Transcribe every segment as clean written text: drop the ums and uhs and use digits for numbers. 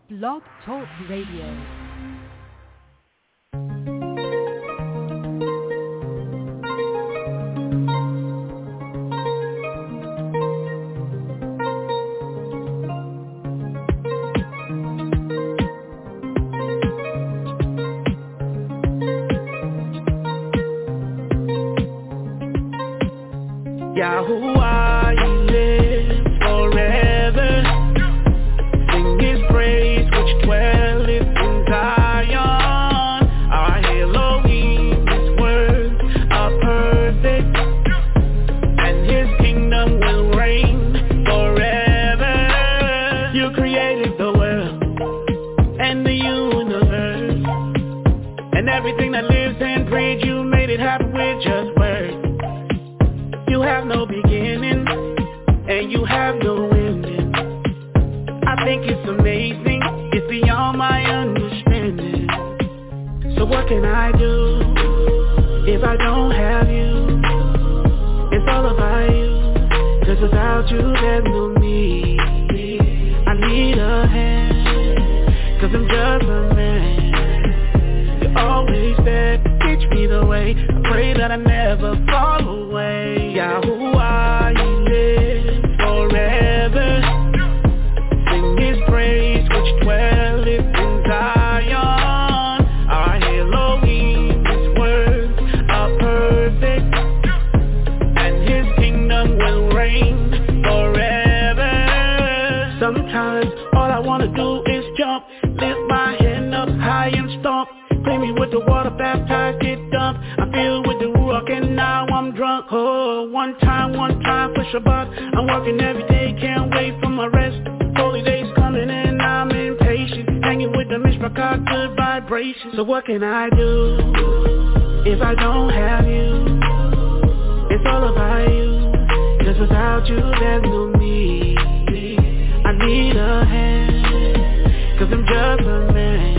Blog Talk Radio. Yahuwah, you live forever. Sing his praise which dwelleth in Zion. Our Elohim, his words are perfect, and his kingdom will reign forever. You created the world and the universe, and everything that lives and breathes. You made it happen with just words. You have no beginning, and you have no ending. I think it's amazing, it's beyond my understanding. So what can I do if I don't have you? It's all about you, 'cause without you there's no me. I need a hand, 'cause I'm just a man. You're always there, teach me the way. I pray that I never fall away. Yahuwah, you live forever. Sing his praise which dwelleth in Zion. Our Elohim, his words are perfect, and his kingdom will reign forever. Sometimes all I wanna do is jump, lift my hand up high and stomp. Clean me with the water, baptize, get dumped. I feel with the Ruach and now I'm drunk. Oh, one time for Shabbat. I'm working every day, can't wait for my rest. Holy days coming and I'm impatient. Hanging with the Mishpachah, good vibrations. So what can I do if I don't have you? It's all about you, 'cause without you there's no me. I need a hand, 'cause I'm just a man.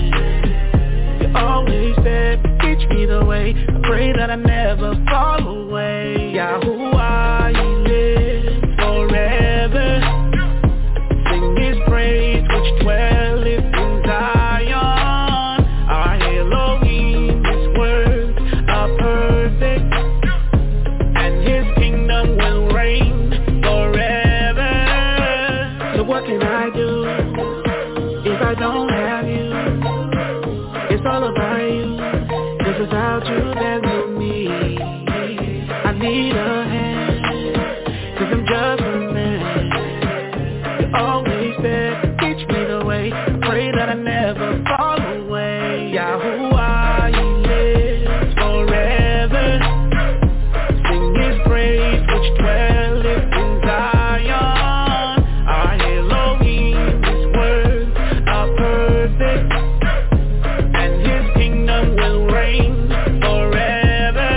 Always there, teach me the way. I pray that I never fall away. Yahuwah, you live forever. Sing his praise which dwelleth in Zion. Our Elohim, his words are perfect, and his kingdom will reign forever. So what can I do if I don't have you? It's all about you, 'cause without you there's no me. I need a hand, 'cause I'm just a man. You're always there, teach me the way. I pray that I never fall away. Yahuwah, you live forever. Sing his praise which dwelleth in Zion. Our Elohim, his words are perfect, will reign forever.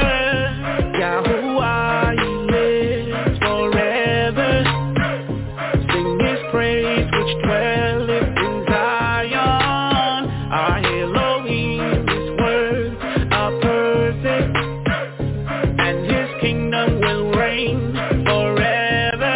Yahuwah, you live forever. Sing his praise which dwelleth in Zion. Our Elohim, his words are perfect, and his kingdom will reign forever.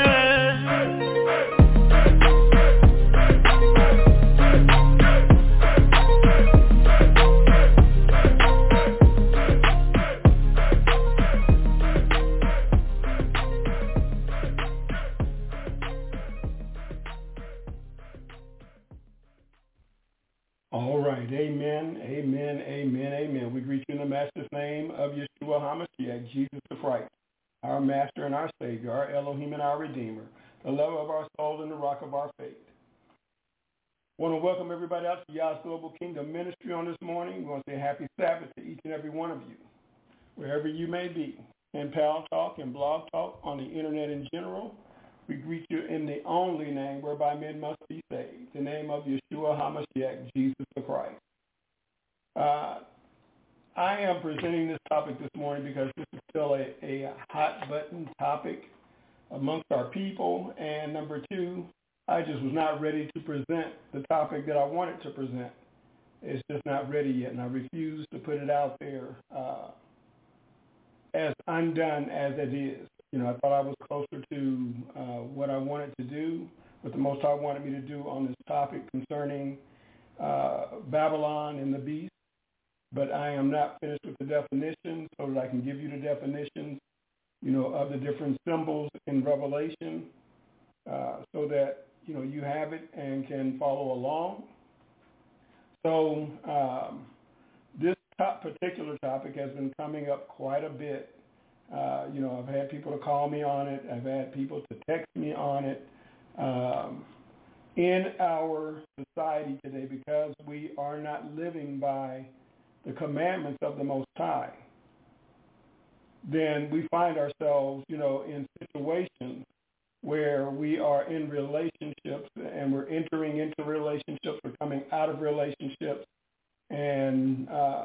All right, amen, amen, amen, amen. We greet you in the Master's name of Yeshua HaMashiach, Jesus the Christ, our Master and our Savior, our Elohim and our Redeemer, the lover of our soul and the rock of our faith. I want to welcome everybody out to Yah's Global Kingdom Ministry on this morning. We want to say happy Sabbath to each and every one of you, wherever you may be, in Pal Talk and Blog Talk, on the internet in general. We greet you in the only name whereby men must be saved, the name of Yeshua HaMashiach, Jesus the Christ. I am presenting this topic this morning because this is still a hot-button topic amongst our people. And number two, I just was not ready to present the topic that I wanted to present. It's just not ready yet, and I refuse to put it out there as undone as it is. You know, I thought I was closer to what I wanted to do, what the Most High wanted me to do on this topic concerning Babylon and the beast. But I am not finished with the definitions, so that I can give you the definitions, of the different symbols in Revelation, so that, you have it and can follow along. So this particular topic has been coming up quite a bit. I've had people to call me on it. I've had people to text me on it. In our society today, because we are not living by the commandments of the Most High, then we find ourselves, in situations where we are in relationships and we're entering into relationships, we're coming out of relationships, and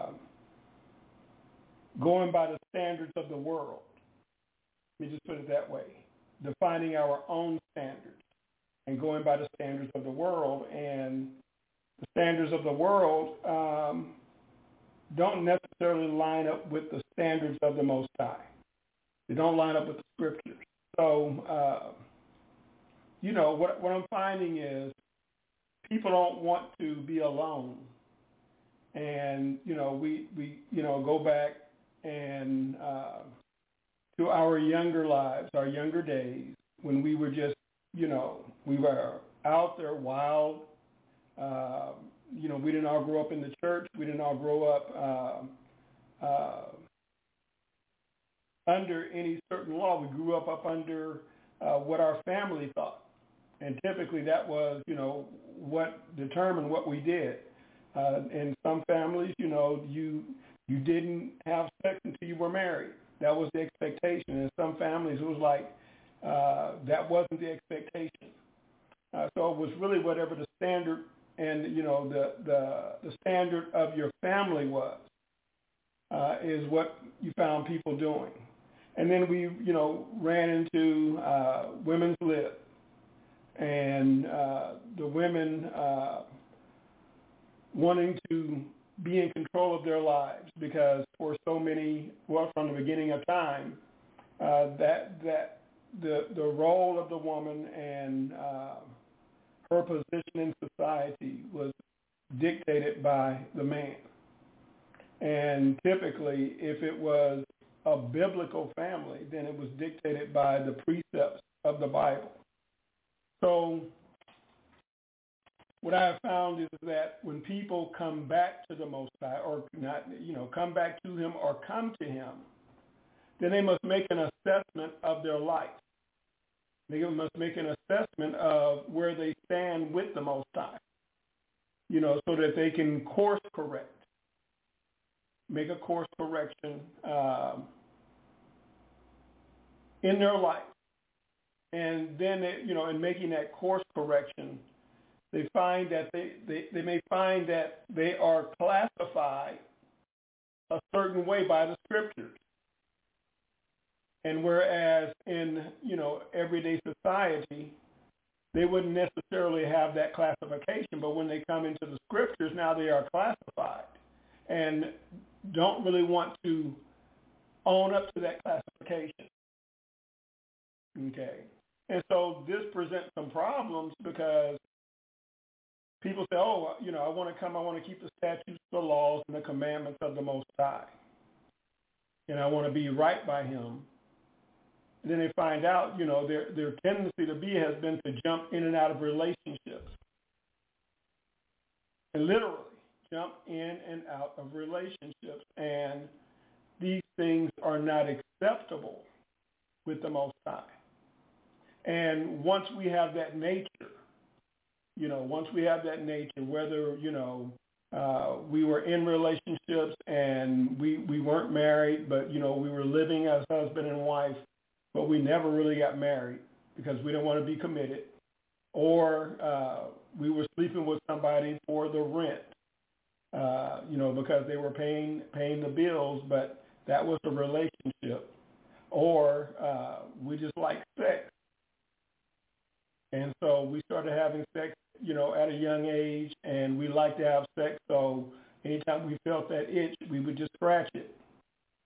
going by the standards of the world. Let me just put it that way. Defining our own standards and going by the standards of the world. And the standards of the world don't necessarily line up with the standards of the Most High. They don't line up with the scriptures. So, what I'm finding is people don't want to be alone. And, we go back and to our younger lives, our younger days, when we were just, we were out there wild. We didn't all grow up in the church. We didn't all grow up under any certain law. We grew up under what our family thought. And typically that was, what determined what we did. In some families, you didn't have sex until you were married. That was the expectation. In some families, it was like that wasn't the expectation. So it was really whatever the standard and, the standard of your family was, is what you found people doing. And then we, ran into women's lib, and the women wanting to be in control of their lives, because for so many, from the beginning of time, that the role of the woman and her position in society was dictated by the man. And typically, if it was a biblical family, then it was dictated by the precepts of the Bible. So what I have found is that when people come back to the Most High, or not, come back to Him or come to Him, then they must make an assessment of their life. They must make an assessment of where they stand with the Most High, so that they can course correct, make a course correction in their life. And then, in making that course correction, they find that they may find that they are classified a certain way by the scriptures. And whereas in, everyday society, they wouldn't necessarily have that classification, but when they come into the scriptures, now they are classified and don't really want to own up to that classification. Okay. And so this presents some problems, because people say, I want to keep the statutes, the laws, and the commandments of the Most High. And I want to be right by Him. And then they find out, their tendency to be has been to jump in and out of relationships. And literally jump in and out of relationships. And these things are not acceptable with the Most High. And once we have that nature, whether, we were in relationships and we weren't married, but, we were living as husband and wife, but we never really got married because we didn't want to be committed, or we were sleeping with somebody for the rent, because they were paying the bills, but that was the relationship, or we just liked sex. And so we started having sex, at a young age, and we liked to have sex. So anytime we felt that itch, we would just scratch it.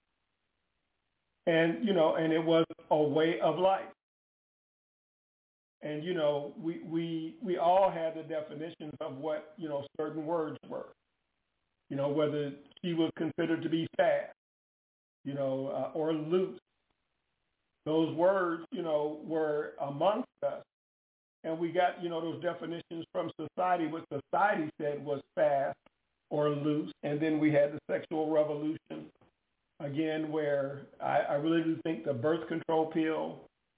And, and it was a way of life. And, we all had the definitions of what, certain words were, whether she was considered to be fast, or loose. Those words, were amongst us. And we got, those definitions from society. What society said was fast or loose. And then we had the sexual revolution, again, where I really do think the birth control pill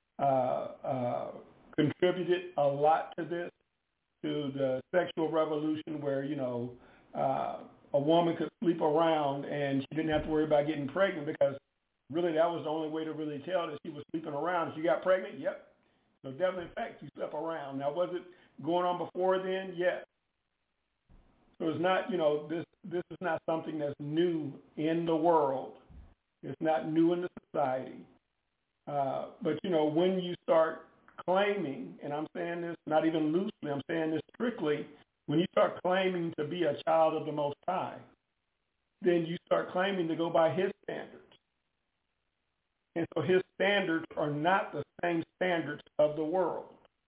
contributed a lot to this, to the sexual revolution where, a woman could sleep around and she didn't have to worry about getting pregnant, because really that was the only way to really tell that she was sleeping around. If she got pregnant, yep. So definitely, in fact, you slept around. Now, was it going on before then? Yes. So it's not, this is not something that's new in the world. It's not new in the society. But, when you start claiming, and I'm saying this not even loosely, I'm saying this strictly, when you start claiming to be a child of the Most High, then you start claiming to go by his standards. And so his standards are not the same standards of the world.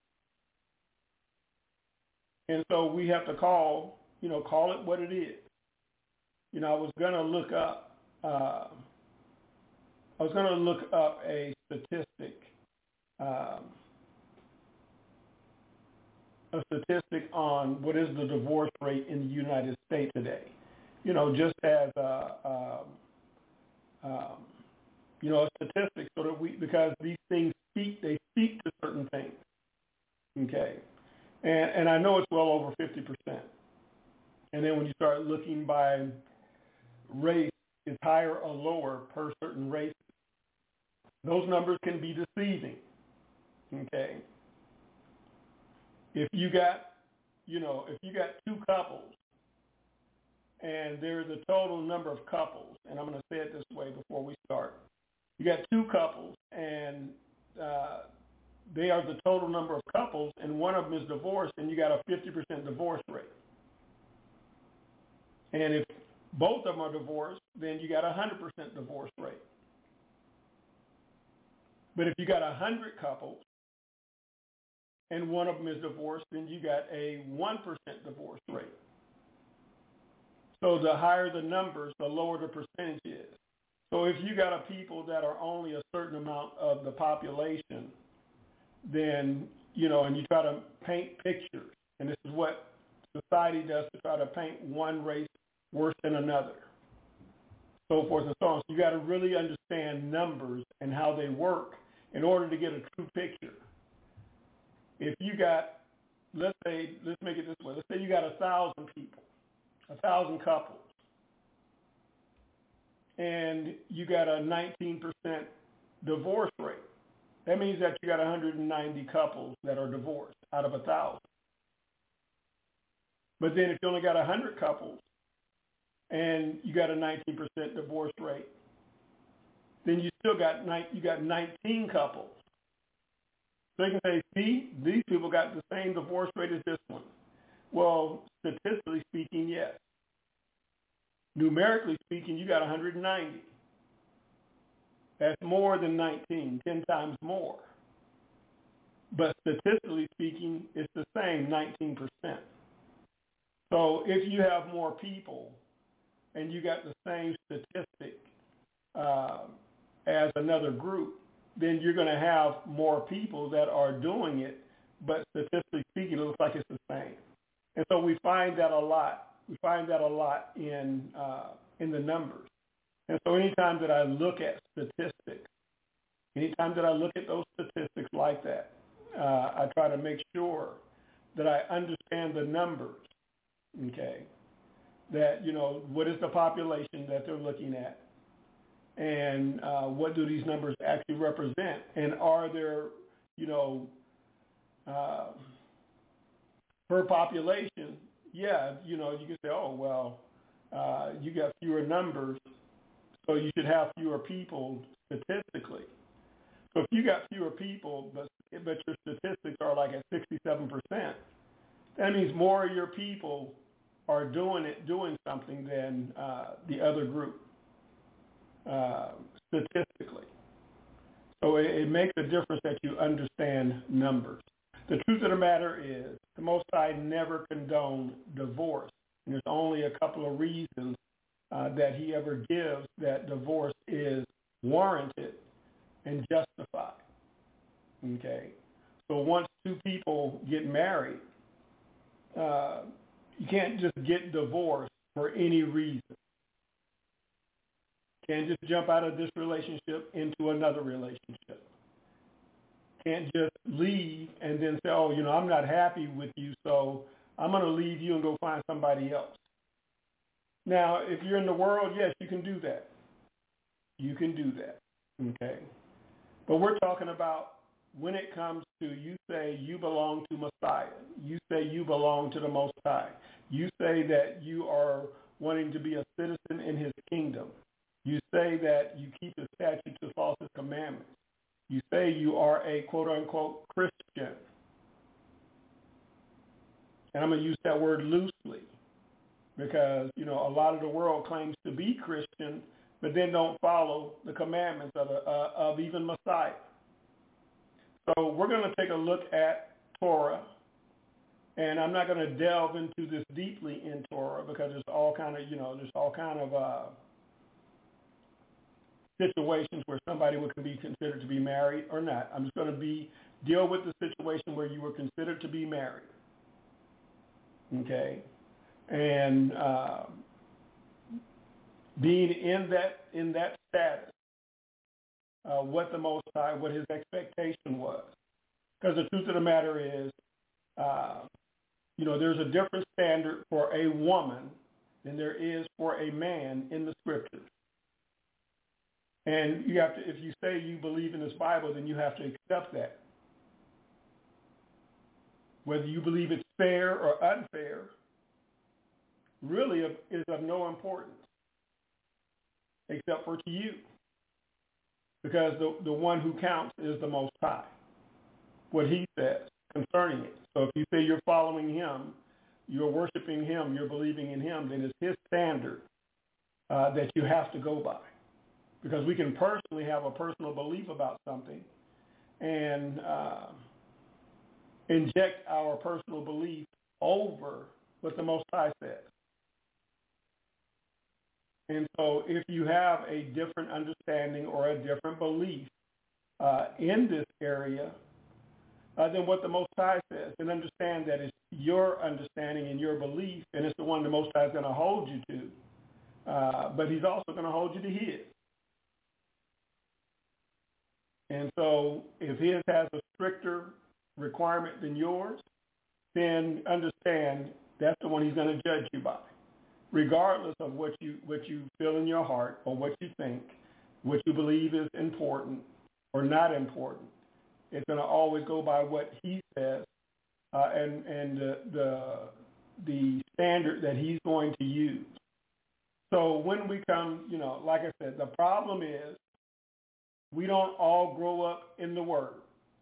And so we have to call it what it is. I was going to look up a statistic, on what is the divorce rate in the United States today. Just as a statistic, so that because these things speak to certain things. Okay, and I know it's well over 50%. And then when you start looking by race, it's higher or lower per certain races. Those numbers can be deceiving. Okay. If you got two couples, and there's a total number of couples, and I'm going to say it this way before we start. You got two couples, and they are the total number of couples, and one of them is divorced, and you got a 50% divorce rate. And if both of them are divorced, then you got a 100% divorce rate. But if you got 100 couples, and one of them is divorced, then you got a 1% divorce rate. So the higher the numbers, the lower the percentage is. So if you got a people that are only a certain amount of the population, then, and you try to paint pictures, and this is what society does to try to paint one race worse than another, so forth and so on. So you got to really understand numbers and how they work in order to get a true picture. If you got, let's make it this way. Let's say you got 1,000 people, 1,000 couples, and you got a 19% divorce rate. That means that you got 190 couples that are divorced out of 1,000. But then if you only got 100 couples and you got a 19% divorce rate, then you still got 19 couples. So you can say, see, these people got the same divorce rate as this one. Well, statistically speaking, yes. Numerically speaking, you got 190. That's more than 19, 10 times more. But statistically speaking, it's the same, 19%. So if you have more people and you got the same statistic as another group, then you're going to have more people that are doing it, but statistically speaking, it looks like it's the same. And so we find that a lot. We find that a lot in the numbers. And so anytime that I look at statistics, anytime that I look at those statistics like that, I try to make sure that I understand the numbers, okay, that, what is the population that they're looking at? And what do these numbers actually represent? And are there, per population, yeah, you can say, oh, well, you got fewer numbers, so you should have fewer people statistically. So if you got fewer people, but your statistics are like at 67%, that means more of your people are doing something than the other group. Statistically. So it makes a difference that you understand numbers. The truth of the matter is the Most High never condoned divorce. And there's only a couple of reasons that he ever gives that divorce is warranted and justified. Okay? So once two people get married, you can't just get divorced for any reason. You can't just jump out of this relationship into another relationship. Can't just leave and then say, oh, I'm not happy with you, so I'm going to leave you and go find somebody else. Now, if you're in the world, yes, you can do that. You can do that, okay? But we're talking about when it comes to you say you belong to Messiah. You say you belong to the Most High. You say that you are wanting to be a citizen in his kingdom. You say that you keep his statutes and follow his commandments. You say you are a quote-unquote Christian. And I'm going to use that word loosely because, a lot of the world claims to be Christian, but then don't follow the commandments of even Messiah. So we're going to take a look at Torah, and I'm not going to delve into this deeply in Torah because there's all kind of, situations where somebody would be considered to be married or not. I'm just going to deal with the situation where you were considered to be married. Okay? And being in that status, what the Most High, what his expectation was. Because the truth of the matter is, there's a different standard for a woman than there is for a man in the scriptures. And you have to, if you say you believe in this Bible, then you have to accept that. Whether you believe it's fair or unfair really is of no importance except for to you. Because the one who counts is the Most High, what he says concerning it. So if you say you're following him, you're worshiping him, you're believing in him, then it's his standard that you have to go by. Because we can personally have a personal belief about something and inject our personal belief over what the Most High says. And so if you have a different understanding or a different belief in this area than what the Most High says, then understand that it's your understanding and your belief, and it's the one the Most High is going to hold you to. But he's also going to hold you to his. And so if his has a stricter requirement than yours, then understand that's the one he's going to judge you by. Regardless of what you feel in your heart or what you think, what you believe is important or not important, it's going to always go by what he says and the standard that he's going to use. So when we come, like I said, the problem is we don't all grow up in the Word.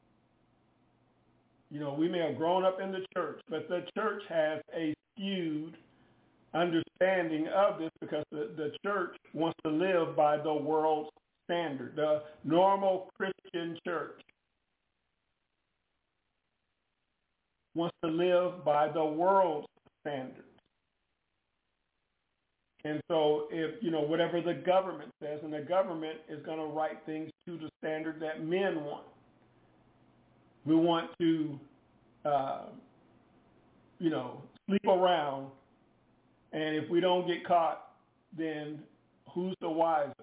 We may have grown up in the church, but the church has a skewed understanding of this because the church wants to live by the world's standard. The normal Christian church wants to live by the world's standards. And so if, whatever the government says, and the government is going to write things to the standard that men want. We want to, sleep around, and if we don't get caught, then who's the wiser?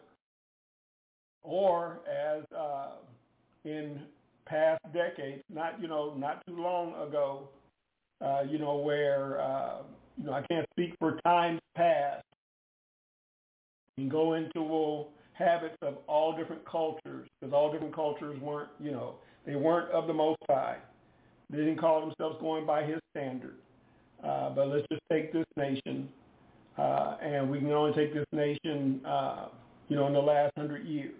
Or as in past decades, not too long ago, where, I can't speak for times past, and go into habits of all different cultures, because all different cultures weren't, they weren't of the Most High. They didn't call themselves going by his standard. But let's just take this nation, and we can only take this nation, in the last 100 years.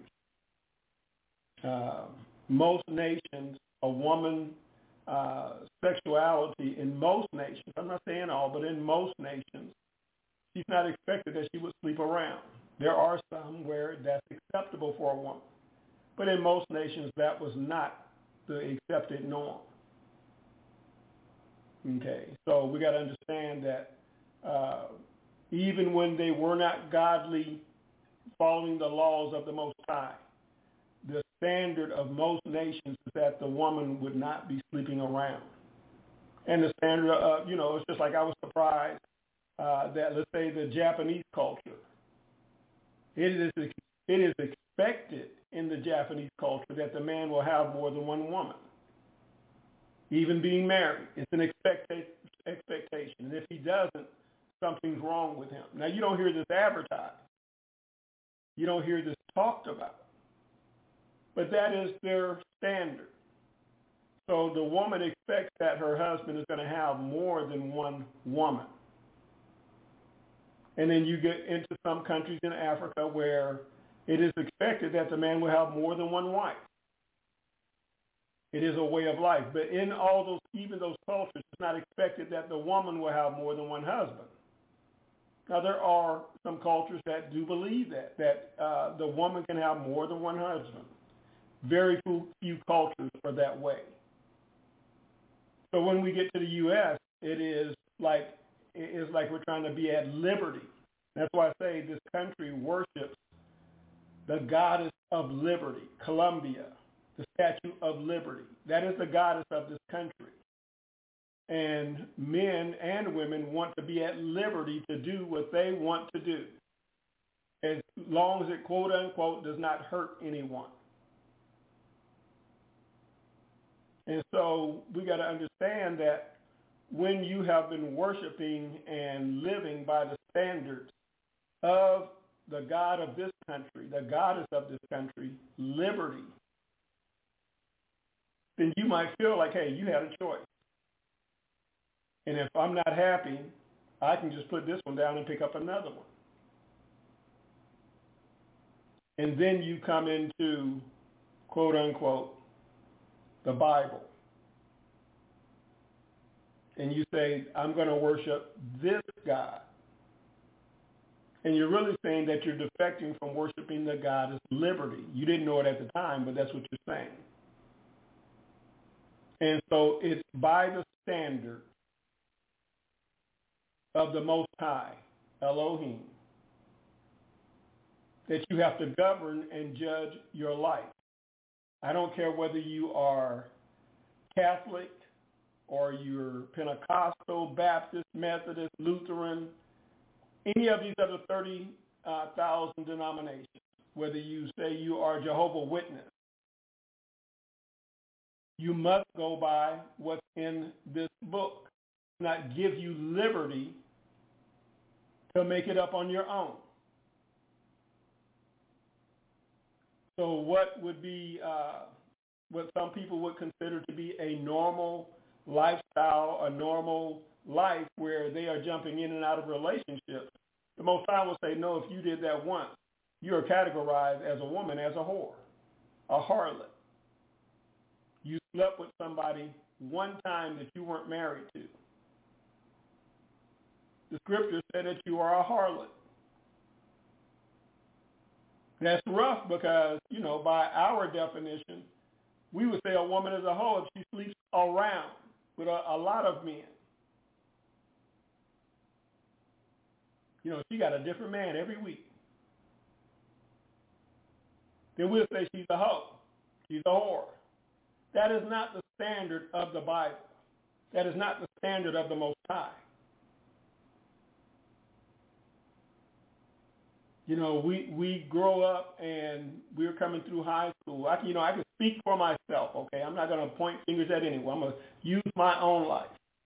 Most nations, a woman's sexuality in most nations, I'm not saying all, but in most nations, she's not expected that she would sleep around. There are some where that's acceptable for a woman. But in most nations, that was not the accepted norm. Okay, so we got to understand that even when they were not godly, following the laws of the Most High, the standard of most nations is that the woman would not be sleeping around. And the standard of, it's just like I was surprised that, let's say, the Japanese culture, it is expected in the Japanese culture that the man will have more than one woman. Even being married, it's an expectation. And if he doesn't, something's wrong with him. Now, you don't hear this advertised. You don't hear this talked about. But that is their standard. So the woman expects that her husband is going to have more than one woman. And then you get into some countries in Africa where it is expected that the man will have more than one wife. It is a way of life. But in all those, even those cultures, it's not expected that the woman will have more than one husband. Now, there are some cultures that do believe that the woman can have more than one husband. Very few cultures are that way. So when we get to the U.S., it's like we're trying to be at liberty. That's why I say this country worships the goddess of liberty, Columbia, the Statue of Liberty. That is the goddess of this country. And men and women want to be at liberty to do what they want to do, as long as it, quote unquote, does not hurt anyone. And so we got to understand that when you have been worshiping and living by the standards of the God of this country, the goddess of this country, liberty, then you might feel like, hey, you had a choice. And if I'm not happy, I can just put this one down and pick up another one. And then you come into, quote unquote, the Bible. And you say, I'm going to worship this God. And you're really saying that you're defecting from worshiping the God of liberty. You didn't know it at the time, but that's what you're saying. And so it's by the standard of the Most High, Elohim, that you have to govern and judge your life. I don't care whether you are Catholic or you're Pentecostal, Baptist, Methodist, Lutheran, any of these other 30,000 denominations, whether you say you are Jehovah's Witness, you must go by what's in this book, not give you liberty to make it up on your own. So what would be what some people would consider to be a normal lifestyle, a normal life where they are jumping in and out of relationships, the Most High will say, no, if you did that once, you are categorized as a woman, as a whore, a harlot. You slept with somebody one time that you weren't married to. The scripture said that you are a harlot. That's rough because, by our definition, we would say a woman is a hoe if she sleeps around with a lot of men. She got a different man every week. Then we'll say she's a hoe. She's a whore. That is not the standard of the Bible. That is not the standard of the Most High. We grow up and we're coming through high school. I can speak for myself, okay? I'm not going to point fingers at anyone. I'm going to use my own life.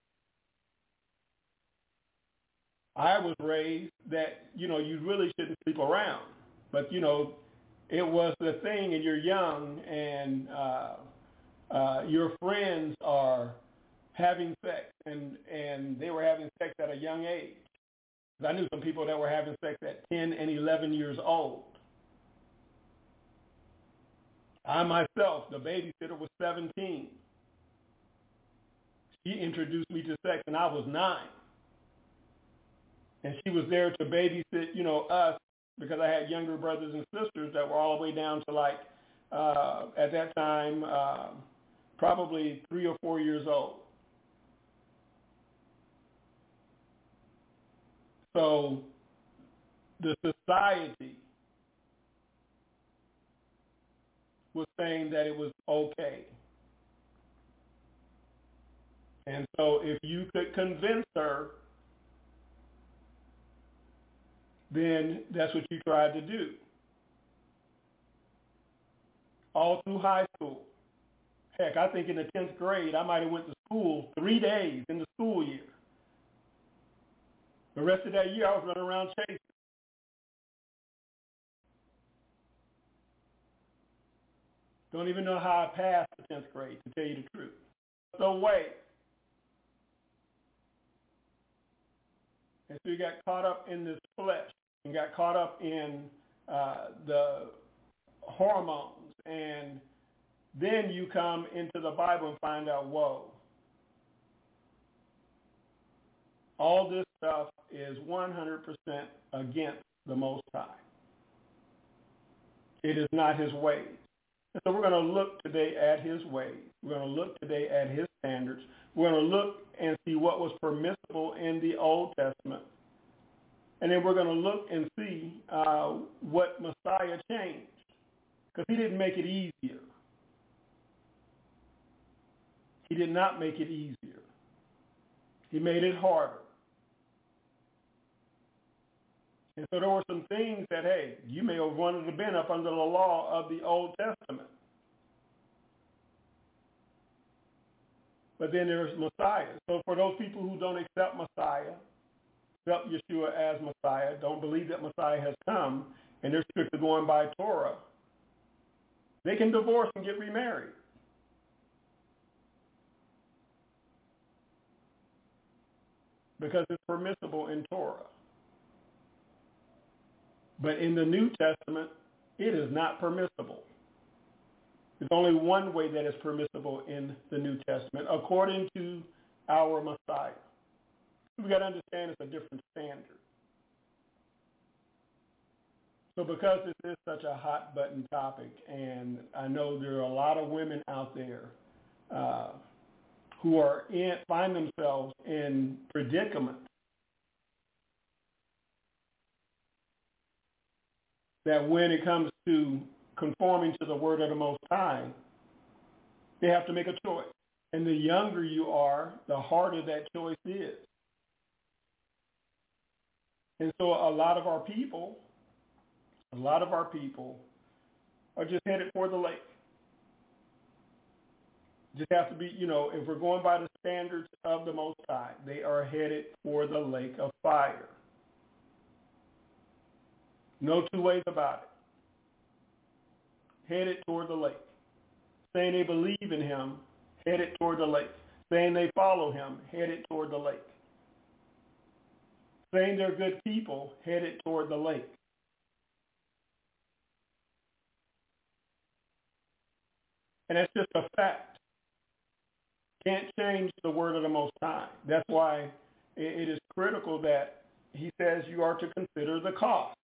I was raised that, you really shouldn't sleep around. But, it was the thing and you're young and your friends are having sex and they were having sex at a young age. I knew some people that were having sex at 10 and 11 years old. I myself, the babysitter, was 17. She introduced me to sex and I was 9. And she was there to babysit, us, because I had younger brothers and sisters that were all the way down to at that time, probably 3 or 4 years old. So the society was saying that it was okay. And so if you could convince her, then that's what you tried to do. All through high school. Heck, I think in the 10th grade, I might have went to school 3 days in the school year. The rest of that year, I was running around chasing. Don't even know how I passed the 10th grade, to tell you the truth. The way. And so you got caught up in this flesh and got caught up in the hormones. And then you come into the Bible and find out, whoa, all this stuff is 100% against the Most High. It is not his ways. And so we're going to look today at his ways. We're going to look today at his standards. We're going to look and see what was permissible in the Old Testament. And then we're going to look and see what Messiah changed. Because he didn't make it easier. He did not make it easier. He made it harder. And so there were some things that, hey, you may have wanted to have been up under the law of the Old Testament. But then there's Messiah. So for those people who don't accept Messiah, accept Yeshua as Messiah, don't believe that Messiah has come, and they're strictly going by Torah, they can divorce and get remarried. Because it's permissible in Torah. But in the New Testament, it is not permissible. There's only one way that is permissible in the New Testament, according to our Messiah. We've got to understand it's a different standard. So because this is such a hot-button topic, and I know there are a lot of women out there who find themselves in predicaments that when it comes to conforming to the word of the Most High, they have to make a choice. And the younger you are, the harder that choice is. And so a lot of our people are just headed for the lake. Just have to be, if we're going by the standards of the Most High, they are headed for the lake of fire. No two ways about it. Headed toward the lake. Saying they believe in him, headed toward the lake. Saying they follow him, headed toward the lake. Saying they're good people, headed toward the lake. And that's just a fact. Can't change the word of the Most High. That's why it is critical that he says you are to consider the cost.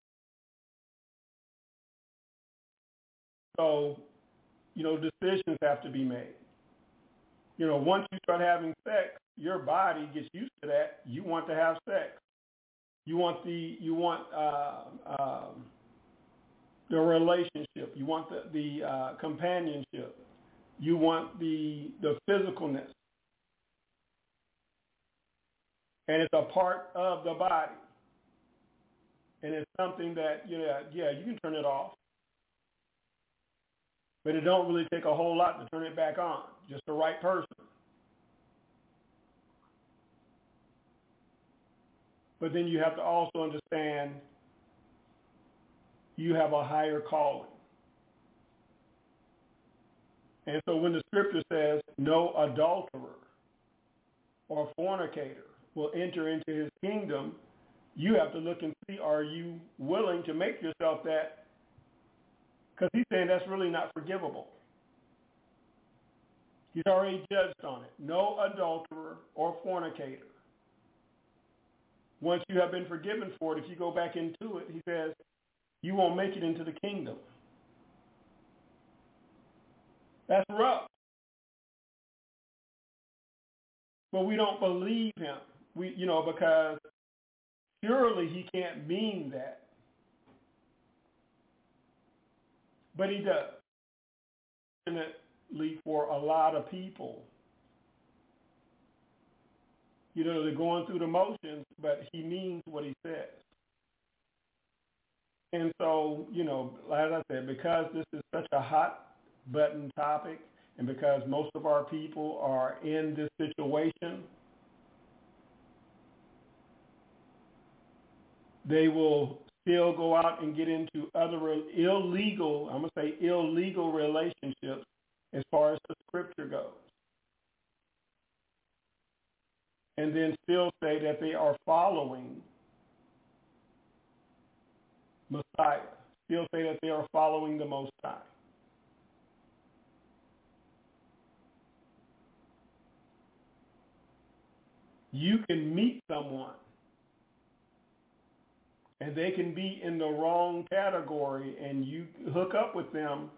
So, decisions have to be made. Once you start having sex, your body gets used to that. You want to have sex. You want the relationship. You want the companionship. You want the physicalness. And it's a part of the body. And it's something that, you can turn it off. But it don't really take a whole lot to turn it back on. Just the right person. But then you have to also understand you have a higher calling. And so when the scripture says no adulterer or fornicator will enter into his kingdom, you have to look and see, are you willing to make yourself that? Because he's saying that's really not forgivable. He's already judged on it. No adulterer or fornicator. Once you have been forgiven for it, if you go back into it, he says, you won't make it into the kingdom. That's rough. But we don't believe him. Because surely he can't mean that. But he does. Fortunately for a lot of people, they're going through the motions, but he means what he says. And so, as I said, because this is such a hot button topic, and because most of our people are in this situation, they will still go out and get into other illegal relationships as far as the scripture goes. And then still say that they are following Messiah. Still say that they are following the Most High. You can meet someone and they can be in the wrong category, and you hook up with them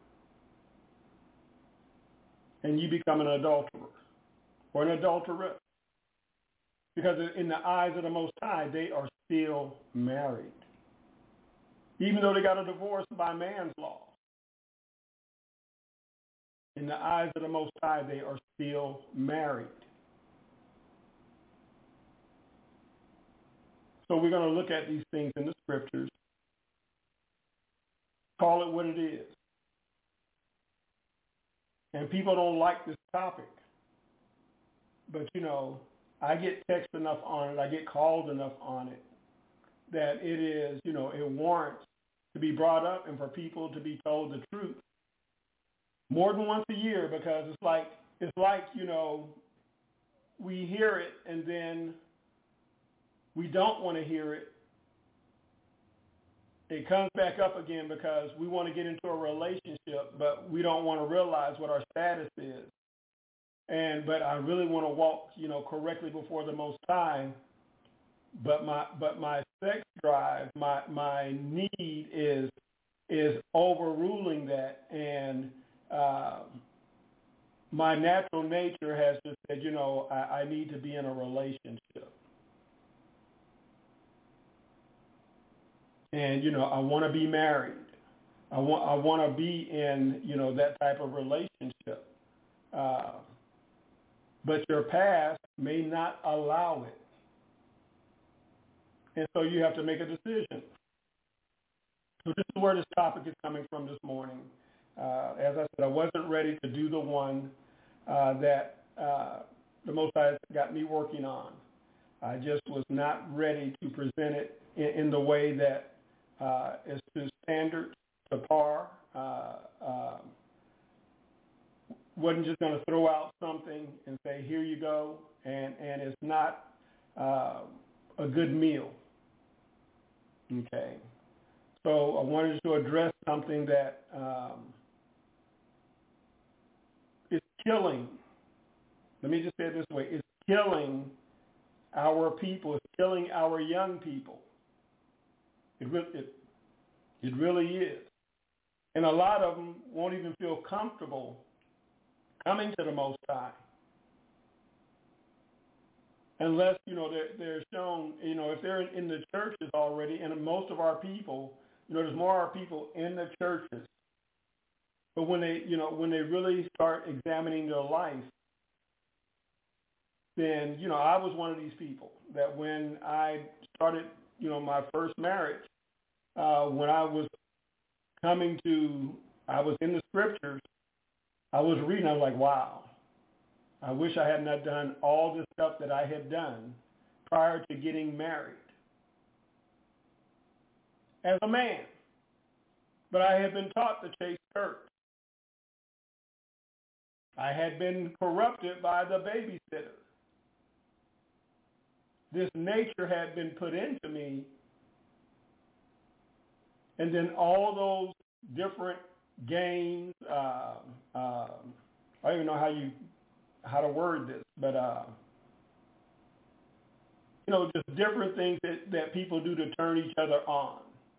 and you become an adulterer or an adulteress. Because in the eyes of the Most High, they are still married, even though they got a divorce by man's law. In the eyes of the Most High, they are still married. So we're going to look at these things in the scriptures, call it what it is. And people don't like this topic. But, I get text enough on it, I get called enough on it, that it is, it warrants to be brought up and for people to be told the truth more than once a year, because it's like, we hear it and then we don't want to hear it. It comes back up again because we want to get into a relationship, but we don't want to realize what our status is. But I really want to walk, correctly before the Most High. But my sex drive, my need is overruling that, and my natural nature has just said, I need to be in a relationship. And, I want to be married. I want to be in, that type of relationship. But your past may not allow it. And so you have to make a decision. So this is where this topic is coming from this morning. As I said, I wasn't ready to do the one that the Most High got me working on. I just was not ready to present it in the way that is to standard, to par. Wasn't just going to throw out something and say, here you go, and it's not a good meal. Okay. So I wanted to address something that is killing. Let me just say it this way. It's killing our people. It's killing our young people. It really is. And a lot of them won't even feel comfortable coming to the Most High unless, they're shown, if they're in the churches already, and most of our people, there's more our people in the churches. But when they really start examining their life, then, I was one of these people that when I started, my first marriage, when I was I was in the scriptures, I was reading, I was like, wow, I wish I had not done all this stuff that I had done prior to getting married as a man. But I had been taught to chase skirts. I had been corrupted by the babysitter. This nature had been put into me, and then all those different games, I don't even know how to word this, but just different things that people do to turn each other on.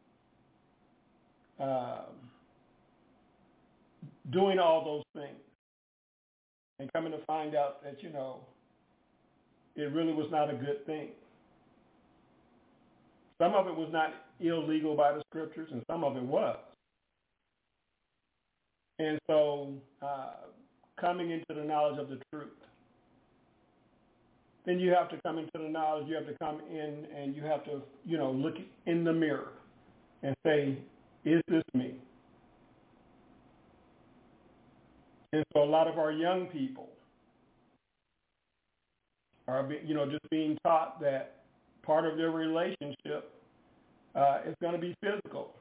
Doing all those things and coming to find out that, it really was not a good thing. Some of it was not illegal by the scriptures, and some of it was. And so coming into the knowledge of the truth, then you have to come into the knowledge, you have to come in and you have to, look in the mirror and say, is this me? And so a lot of our young people are, just being taught that part of their relationship is going to be physical.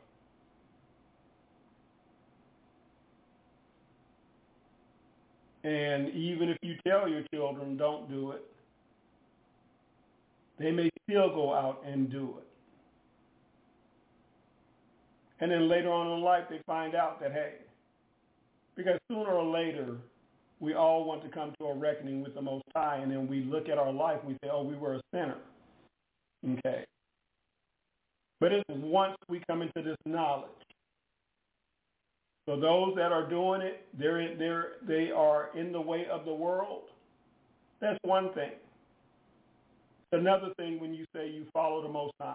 And even if you tell your children don't do it, they may still go out and do it. And then later on in life, they find out that, hey, because sooner or later, we all want to come to a reckoning with the Most High, and then we look at our life and we say, oh, we were a sinner. Okay. But it's once we come into this knowledge. So those that are doing it, they are in the way of the world. That's one thing. Another thing when you say you follow the Most High.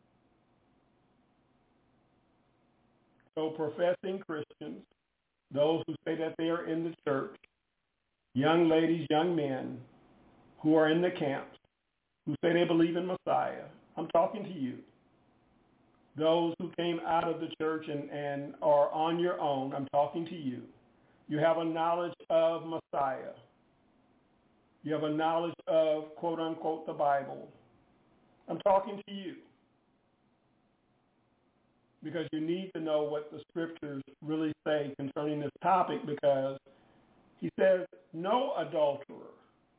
So professing Christians, those who say that they are in the church, young ladies, young men who are in the camps, who say they believe in Messiah, I'm talking to you. Those who came out of the church and are on your own, I'm talking to you. You have a knowledge of Messiah. You have a knowledge of, quote unquote, the Bible. I'm talking to you. Because you need to know what the scriptures really say concerning this topic, because he says, no adulterer.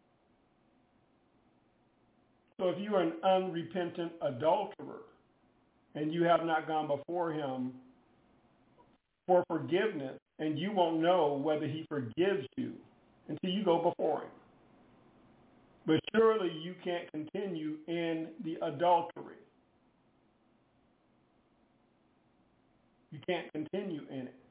So if you are an unrepentant adulterer and you have not gone before him for forgiveness, and you won't know whether he forgives you until you go before him. But surely you can't continue in the adultery. You can't continue in it.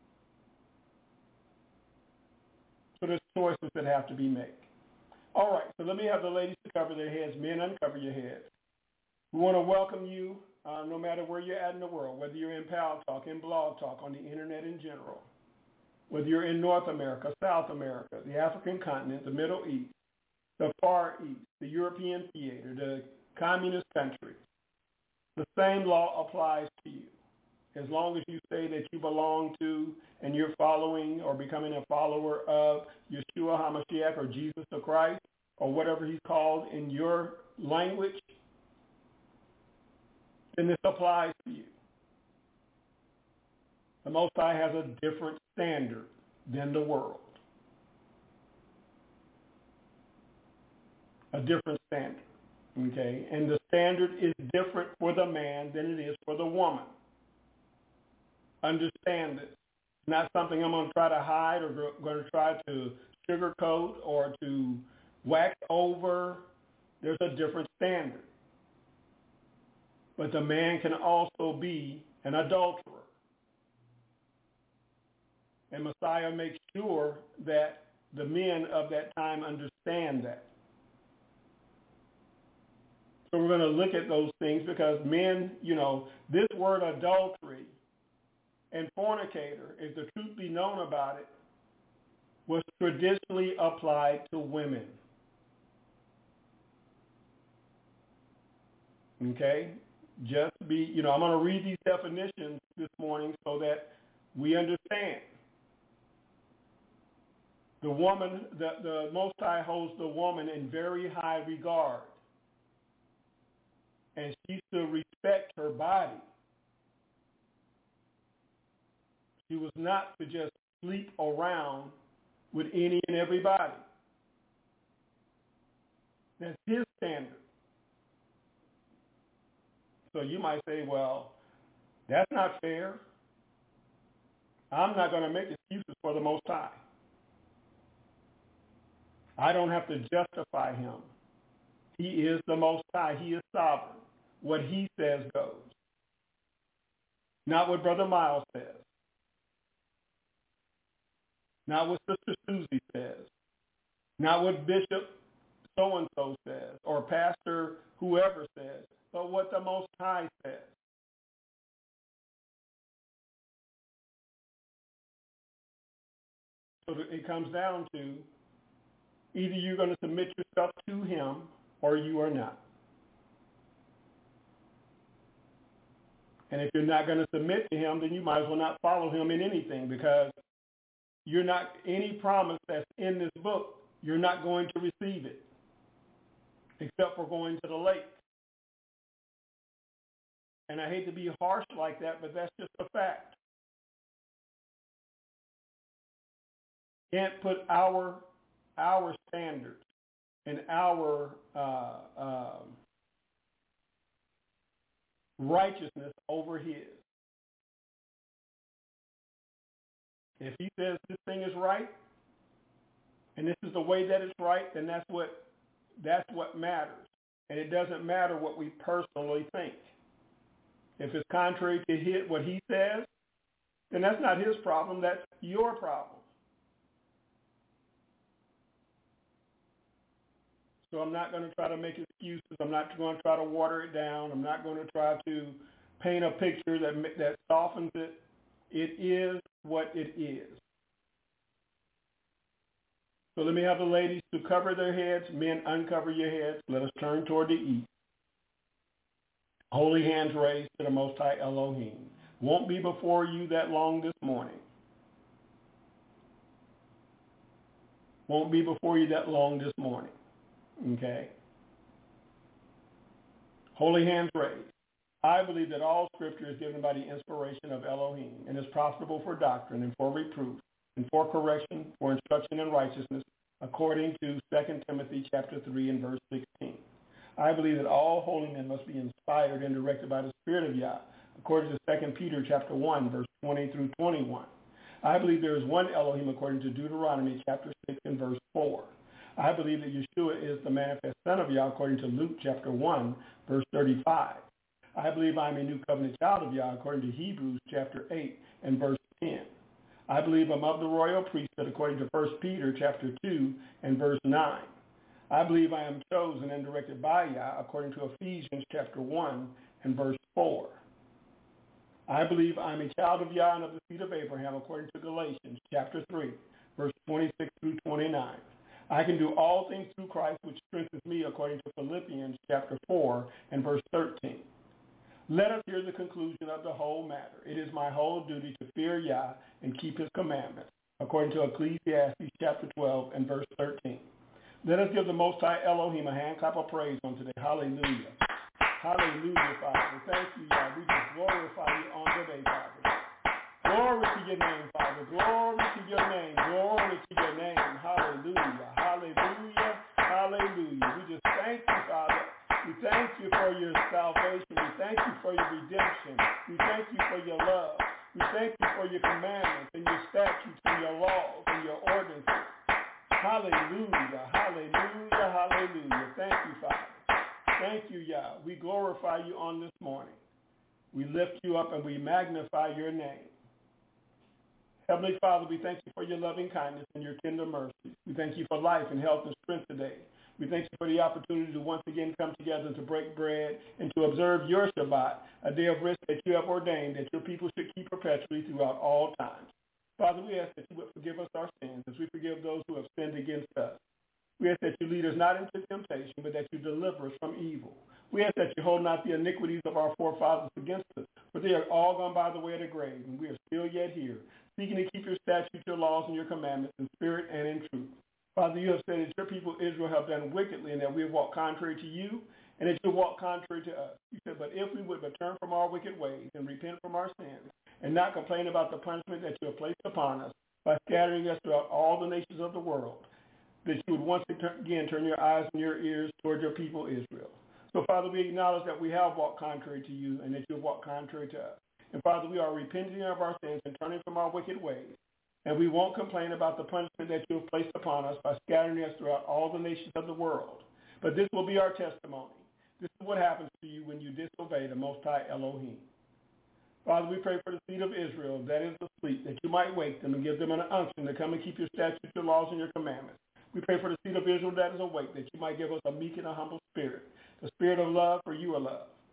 So there's choices that have to be made. All right, so let me have the ladies to cover their heads. Men, uncover your heads. We want to welcome you no matter where you're at in the world, whether you're in Pal Talk, in Blog Talk, on the internet in general, whether you're in North America, South America, the African continent, the Middle East, the Far East, the European theater, the communist countries. The same law applies to you. As long as you say that you belong to and you're following or becoming a follower of Yeshua HaMashiach or Jesus the Christ or whatever he's called in your language, then this applies to you. The Most High has a different standard than the world. A different standard, okay? And the standard is different for the man than it is for the woman. Understand this. It's not something I'm going to try to hide or going to try to sugarcoat or to wax over. There's a different standard. But the man can also be an adulterer. And Messiah makes sure that the men of that time understand that. So we're going to look at those things because men, this word adultery and fornicator, if the truth be known about it, was traditionally applied to women. Okay? Just be, I'm going to read these definitions this morning so that we understand. The woman, the Most High holds the woman in very high regard. And she's to respect her body. She was not to just sleep around with any and everybody. That's his standard. So you might say, well, that's not fair. I'm not going to make excuses for the Most High. I don't have to justify him. He is the Most High. He is sovereign. What he says goes. Not what Brother Miles says. Not what Sister Susie says. Not what Bishop so-and-so says or Pastor whoever says. but what the Most High says. So it comes down to either you're going to submit yourself to him or you are not. And if you're not going to submit to him, then you might as well not follow him in anything, because you're not, any promise that's in this book, you're not going to receive it, except for going to the lake. And I hate to be harsh like that, but that's just a fact. Can't put our standards and our righteousness over his. If he says this thing is right, and this is the way that it's right, then that's what matters. And it doesn't matter what we personally think. If it's contrary to what he says, then that's not his problem, that's your problem. So I'm not going to try to make excuses. I'm not going to try to water it down. I'm not going to try to paint a picture that softens it. It is what it is. So let me have the ladies to cover their heads. Men, uncover your heads. Let us turn toward the east. Holy hands raised to the Most High Elohim. Won't be before you that long this morning. Won't be before you that long this morning. Okay? Holy hands raised. I believe that all Scripture is given by the inspiration of Elohim and is profitable for doctrine and for reproof and for correction, for instruction in righteousness, according to 2 Timothy chapter 3 and verse 16. I believe that all holy men must be inspired and directed by the Spirit of Yah, according to 2 Peter chapter 1, verse 20 through 21. I believe there is one Elohim according to Deuteronomy chapter 6 and verse 4. I believe that Yeshua is the manifest Son of Yah according to Luke chapter 1, verse 35. I believe I am a new covenant child of Yah according to Hebrews chapter 8 and verse 10. I believe I'm of the royal priesthood according to 1 Peter chapter 2 and verse 9. I believe I am chosen and directed by Yah according to Ephesians chapter 1 and verse 4. I believe I am a child of Yah and of the seed of Abraham according to Galatians chapter 3, verse 26 through 29. I can do all things through Christ which strengthens me according to Philippians chapter 4 and verse 13. Let us hear the conclusion of the whole matter. It is my whole duty to fear Yah and keep his commandments, according to Ecclesiastes chapter 12 and verse 13. Let us give the Most High Elohim a hand clap of praise on today. Hallelujah. Hallelujah, Father. Thank you, Yah. We just glorify you on today, Father. Glory to your name, Father. Glory to your name. Glory to your name. Hallelujah. Hallelujah. Hallelujah. We just thank you, Father. We thank you for your salvation. We thank you for your redemption. We thank you for your love. We thank you for your commandments and your statutes and your laws and your ordinances. Hallelujah. Hallelujah. Hallelujah. Thank you, Father. Thank you, Yah. We glorify you on this morning. We lift you up and we magnify your name. Heavenly Father, we thank you for your loving kindness and your tender mercy. We thank you for life and health and strength today. We thank you for the opportunity to once again come together and to break bread and to observe your Shabbat, a day of rest that you have ordained that your people should keep perpetually throughout all times. Father, we ask that you would forgive us our sins as we forgive those who have sinned against us. We ask that you lead us not into temptation, but that you deliver us from evil. We ask that you hold not the iniquities of our forefathers against us, for they are all gone by the way of the grave, and we are still yet here, seeking to keep your statutes, your laws, and your commandments in spirit and in truth. Father, you have said that your people Israel have done wickedly and that we have walked contrary to you and that you walk contrary to us. You said, but if we would return from our wicked ways and repent from our sins and not complain about the punishment that you have placed upon us by scattering us throughout all the nations of the world, that you would once again turn your eyes and your ears toward your people Israel. So, Father, we acknowledge that we have walked contrary to you and that you have walked contrary to us. And, Father, we are repenting of our sins and turning from our wicked ways. And we won't complain about the punishment that you have placed upon us by scattering us throughout all the nations of the world. But this will be our testimony. This is what happens to you when you disobey the Most High Elohim. Father, we pray for the seed of Israel that is asleep, that you might wake them and give them an unction to come and keep your statutes, your laws, and your commandments. We pray for the seed of Israel that is awake, that you might give us a meek and a humble spirit, the spirit of love, for you are love.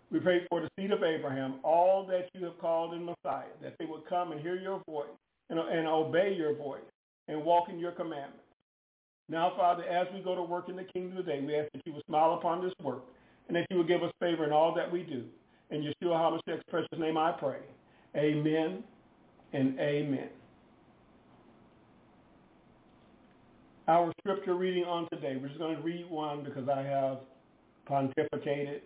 We pray for the seed of Abraham, all that you have called in Messiah, that they would come and hear your voice and obey your voice and walk in your commandments. Now, Father, as we go to work in the kingdom today, we ask that you would smile upon this work and that you would give us favor in all that we do. In Yeshua HaMashiach's precious name I pray. Amen and amen. Our scripture reading on today, we're just going to read one because I have pontificated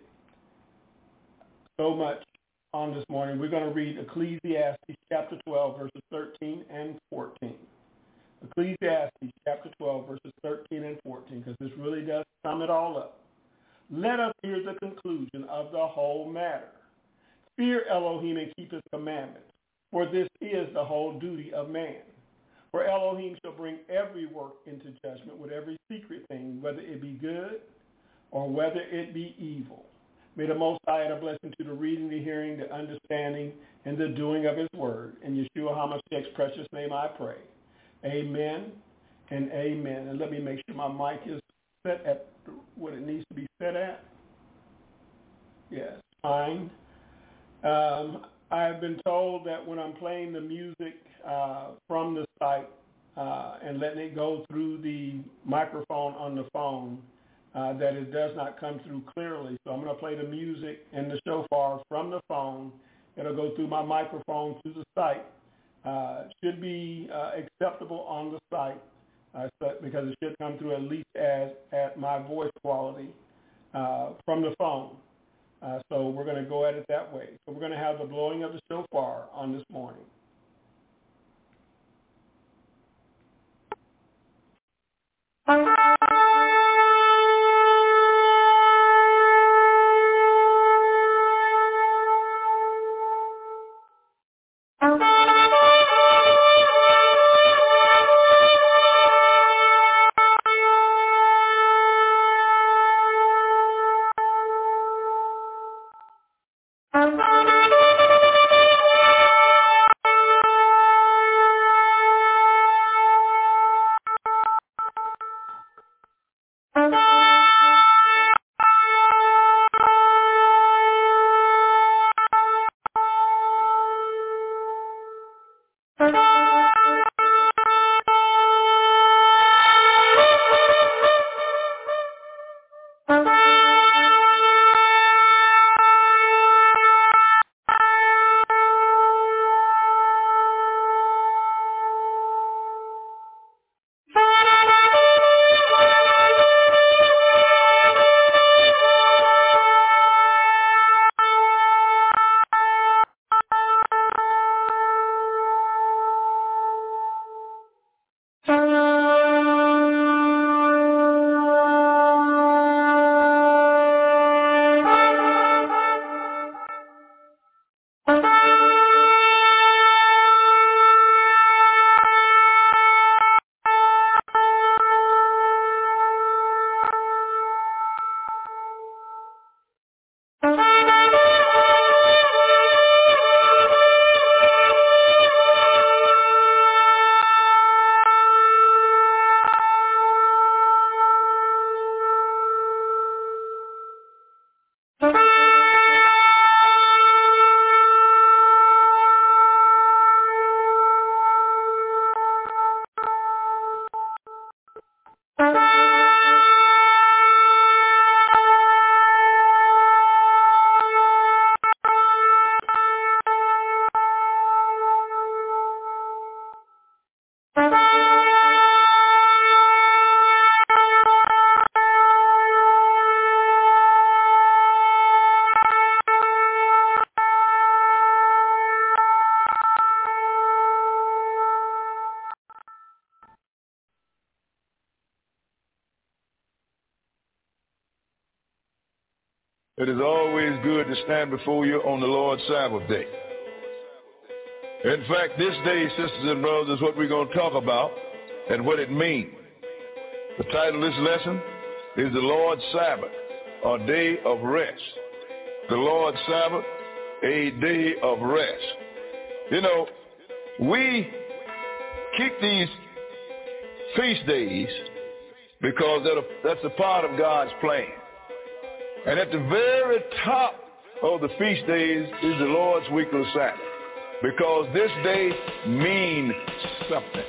so much on this morning. We're going to read Ecclesiastes chapter 12, verses 13 and 14. Ecclesiastes chapter 12, verses 13 and 14, because this really does sum it all up. Let us hear the conclusion of the whole matter. Fear Elohim and keep his commandments, for this is the whole duty of man. For Elohim shall bring every work into judgment with every secret thing, whether it be good or whether it be evil. May the Most High add a blessing to the reading, the hearing, the understanding, and the doing of his word. In Yeshua HaMashiach's precious name I pray. Amen and amen. And let me make sure my mic is set at what it needs to be set at. Yes, fine. I've been told that when I'm playing the music from the site and letting it go through the microphone on the phone, that it does not come through clearly. So I'm going to play the music and the shofar from the phone. It'll go through my microphone through the site. Should be acceptable on the site because it should come through at least at my voice quality from the phone. So we're going to go at it that way. So we're going to have the blowing of the shofar on this morning. It is always good to stand before you on the Lord's Sabbath day. In fact, this day, sisters and brothers, is what we're going to talk about and what it means. The title of this lesson is The Lord's Sabbath, a Day of Rest. The Lord's Sabbath, a Day of Rest. You know, we keep these feast days because that's a part of God's plan. And at the very top of the feast days is the Lord's weekly Sabbath, because this day means something.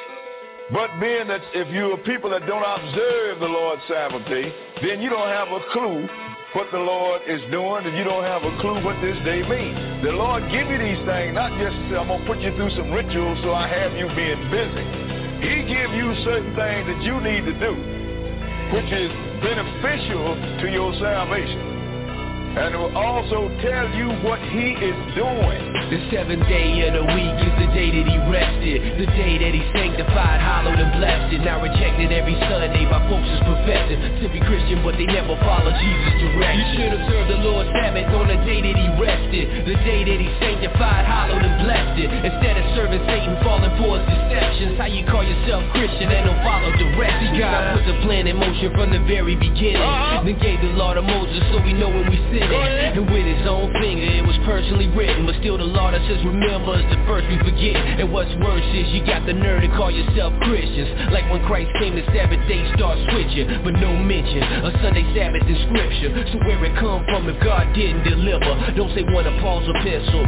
But being that if you're people that don't observe the Lord's Sabbath day, then you don't have a clue what the Lord is doing, and you don't have a clue what this day means. The Lord give you these things, not just say, I'm going to put you through some rituals so I have you being busy. He give you certain things that you need to do, which is beneficial to your salvation. And it will also tell you what he is doing. The seventh day of the week is the day that he rested, the day that he sanctified, hallowed and blessed it. Now rejected every Sunday by folks who's professing to be Christian, but they never follow Jesus' direction. You should observe the Lord's Sabbath on the day that he rested, the day that he sanctified, hallowed and blessed it. Instead of serving Satan, falling for his deceptions, how you call yourself Christian and don't follow directions? God put the plan in motion from the very beginning, then gave the law to Moses so we know when we sin. And with his own finger it was personally written, but still the law that says remember is the first we forget. And what's worse is you got the nerve to call yourself Christians, like when Christ came the Sabbath day start switching, but no mention of Sunday Sabbath in scripture. So where it come from if God didn't deliver? Don't say one of Paul's epistles,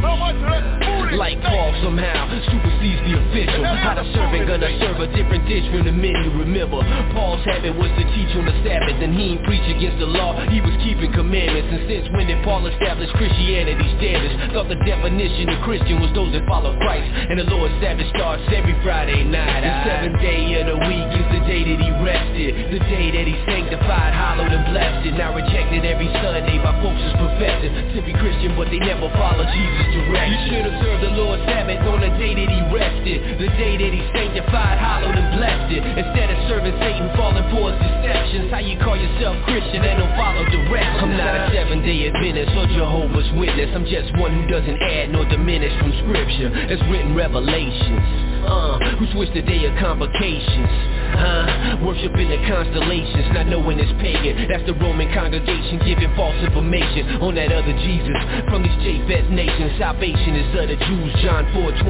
like Paul somehow supersedes the official. How the servant gonna serve a different dish from the menu? Remember, Paul's habit was to teach on the Sabbath, and he ain't preach against the law, he was keeping commandments. And since when did Paul establish Christianity standards? Thought the definition of Christian was those that follow Christ, and the Lord's Sabbath starts every Friday night. The seventh day of the week is the day that he rested, the day that he sanctified, hallowed and blessed it. Now rejected every Sunday by folks who's professing to be Christian, but they never follow Jesus' direction. You should observe the Lord's Sabbath on the day that he rested, the day that he sanctified, hallowed and blessed it. Instead of serving Satan, falling for his deceptions, how you call yourself Christian and don't follow directions? I'm not a seven-day Adventist or Jehovah's Witness, I'm just one who doesn't add nor diminish from scripture. It's written Revelations. Who switched the day of convocations, worshiping the constellations, not knowing it's pagan. That's the Roman congregation giving false information on that other Jesus from these Japheth nations. Salvation is of the Jews, John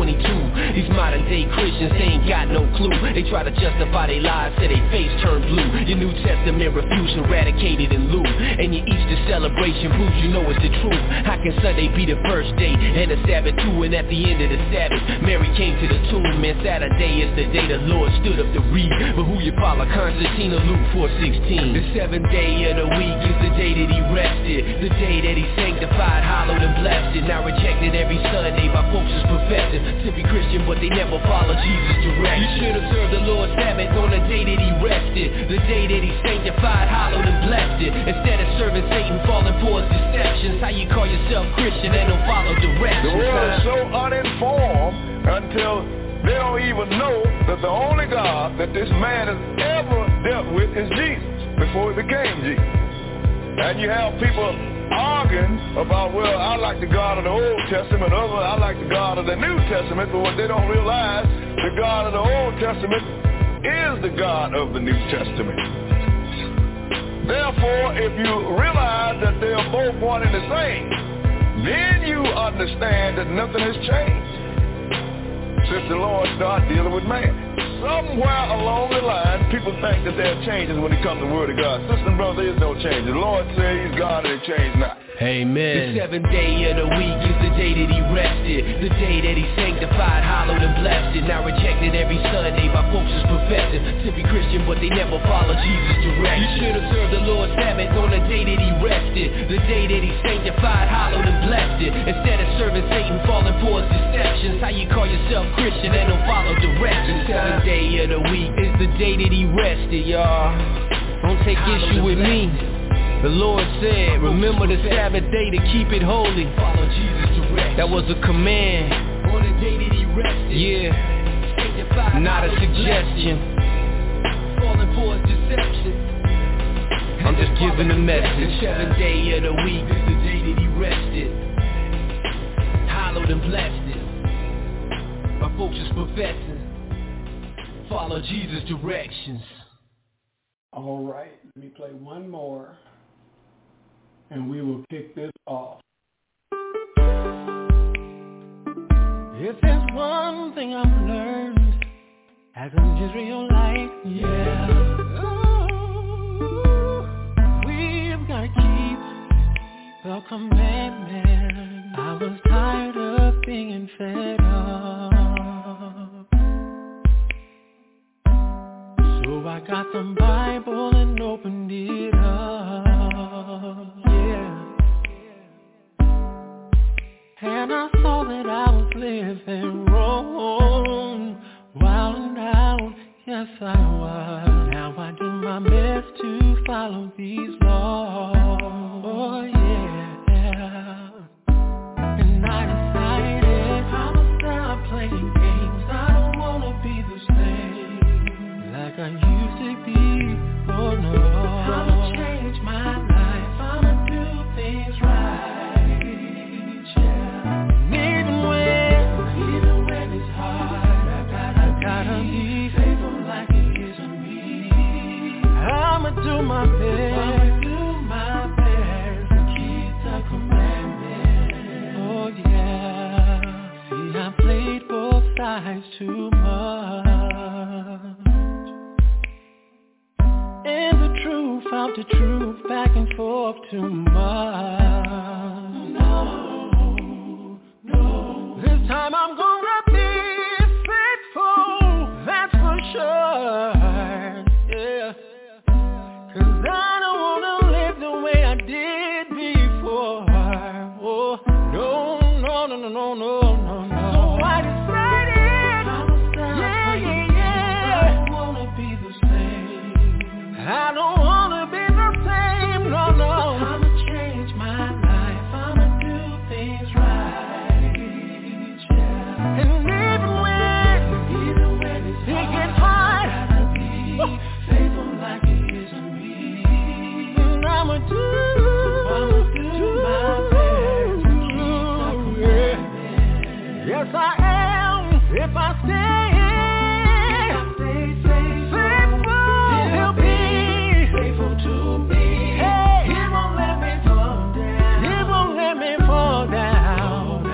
4:22. These modern day Christians, they ain't got no clue. They try to justify their lies till their face turn blue. Your New Testament refused, eradicated in lieu, and your Easter celebration proves you know it's the truth. How can Sunday be the first day and the Sabbath too? And at the end of the Sabbath, Mary came to the tomb. And Saturday is the day the Lord stood up to read. But who you follow, Constantine or Luke 4:16? The seventh day of the week is the day that he rested, the day that he sanctified, hallowed and blessed it. Now rejected every Sunday by folks who's professing to be Christian, but they never follow Jesus' direction. You should observe the Lord's Sabbath on the day that he rested, the day that he sanctified, hallowed and blessed it. Instead of serving Satan, falling for his deceptions, how you call yourself Christian and don't follow directions? The world is so uninformed until they don't even know that the only God that this man has ever dealt with is Jesus, before he became Jesus. And you have people arguing about, well, I like the God of the Old Testament, others, I like the God of the New Testament, but what they don't realize, the God of the Old Testament is the God of the New Testament. Therefore, if you realize that they are both one and the same, then you understand that nothing has changed since the Lord started dealing with man. Somewhere along the line, people think that there are changes when it comes to the Word of God. Sister and brother, there is no change. The Lord says he's God and he changed not. Amen. The seventh day of the week is the day that he rested, the day that he sanctified, hallowed and blessed it. Now rejected every Sunday by folks who's professing to be Christian, but they never follow Jesus' direction. You should observe the Lord's Sabbath on the day that he rested, the day that he sanctified, hallowed and blessed it. Instead of serving Satan, falling for his deceptions, how you call yourself Christian and don't follow directions? The seventh day of the week is the day that he rested, y'all. Don't take issue with me. The Lord said, remember the Sabbath day to keep it holy. Follow Jesus' direction. That was a command. On the day that he rested. Yeah. Not a suggestion. Falling for his deception. I'm just giving a message. The seventh day of the week is the day that he rested. Hallowed and blessed it. My folks is professing. Follow Jesus' directions. All right, let me play one more, and we will kick this off. If there's one thing I've learned as an Israelite, we've got to keep the commandment. I was tired of being fed up. So I got the Bible and opened it up. Yeah. And I saw that I was living wrong, wilding out, yes I was. Now I do my best to follow these laws, oh yeah. And I decided I'ma stop playing games. I don't wanna be the same like I used to be, oh no. I'ma change my life, I'ma do things right. Do my best to keep the commandments. Oh yeah. See, I played both sides too much. And the truth out the truth, back and forth too much. No. This time I'm gonna be faithful, that's for sure. Yeah. I don't wanna live the way I did before. Oh, no. So I decided, yeah. I don't wanna be the same. I don't wanna be the same, no. I'ma change my life, I'ma do things right. Yeah. And even when it gets hard, I gotta be faithful like it is to me. I'ma do my best to keep the commandments. Yes, I am. If I stay faithful, he'll be faithful to me. Hey, he won't let me fall down. He won't let me fall down.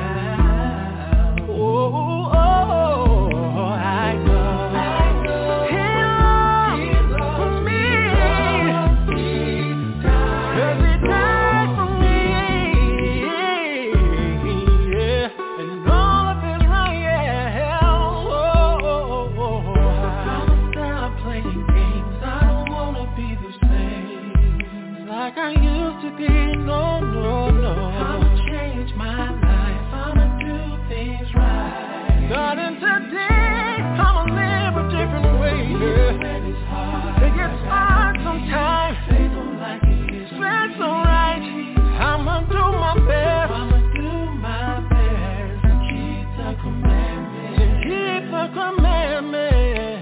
Oh, I know. He loves me. Like I used to be, no. I'ma change my life, I'ma do things right. Starting today, I'ma live a different way. It gets hard sometimes, that's alright. I'ma do my best to keep the commandments.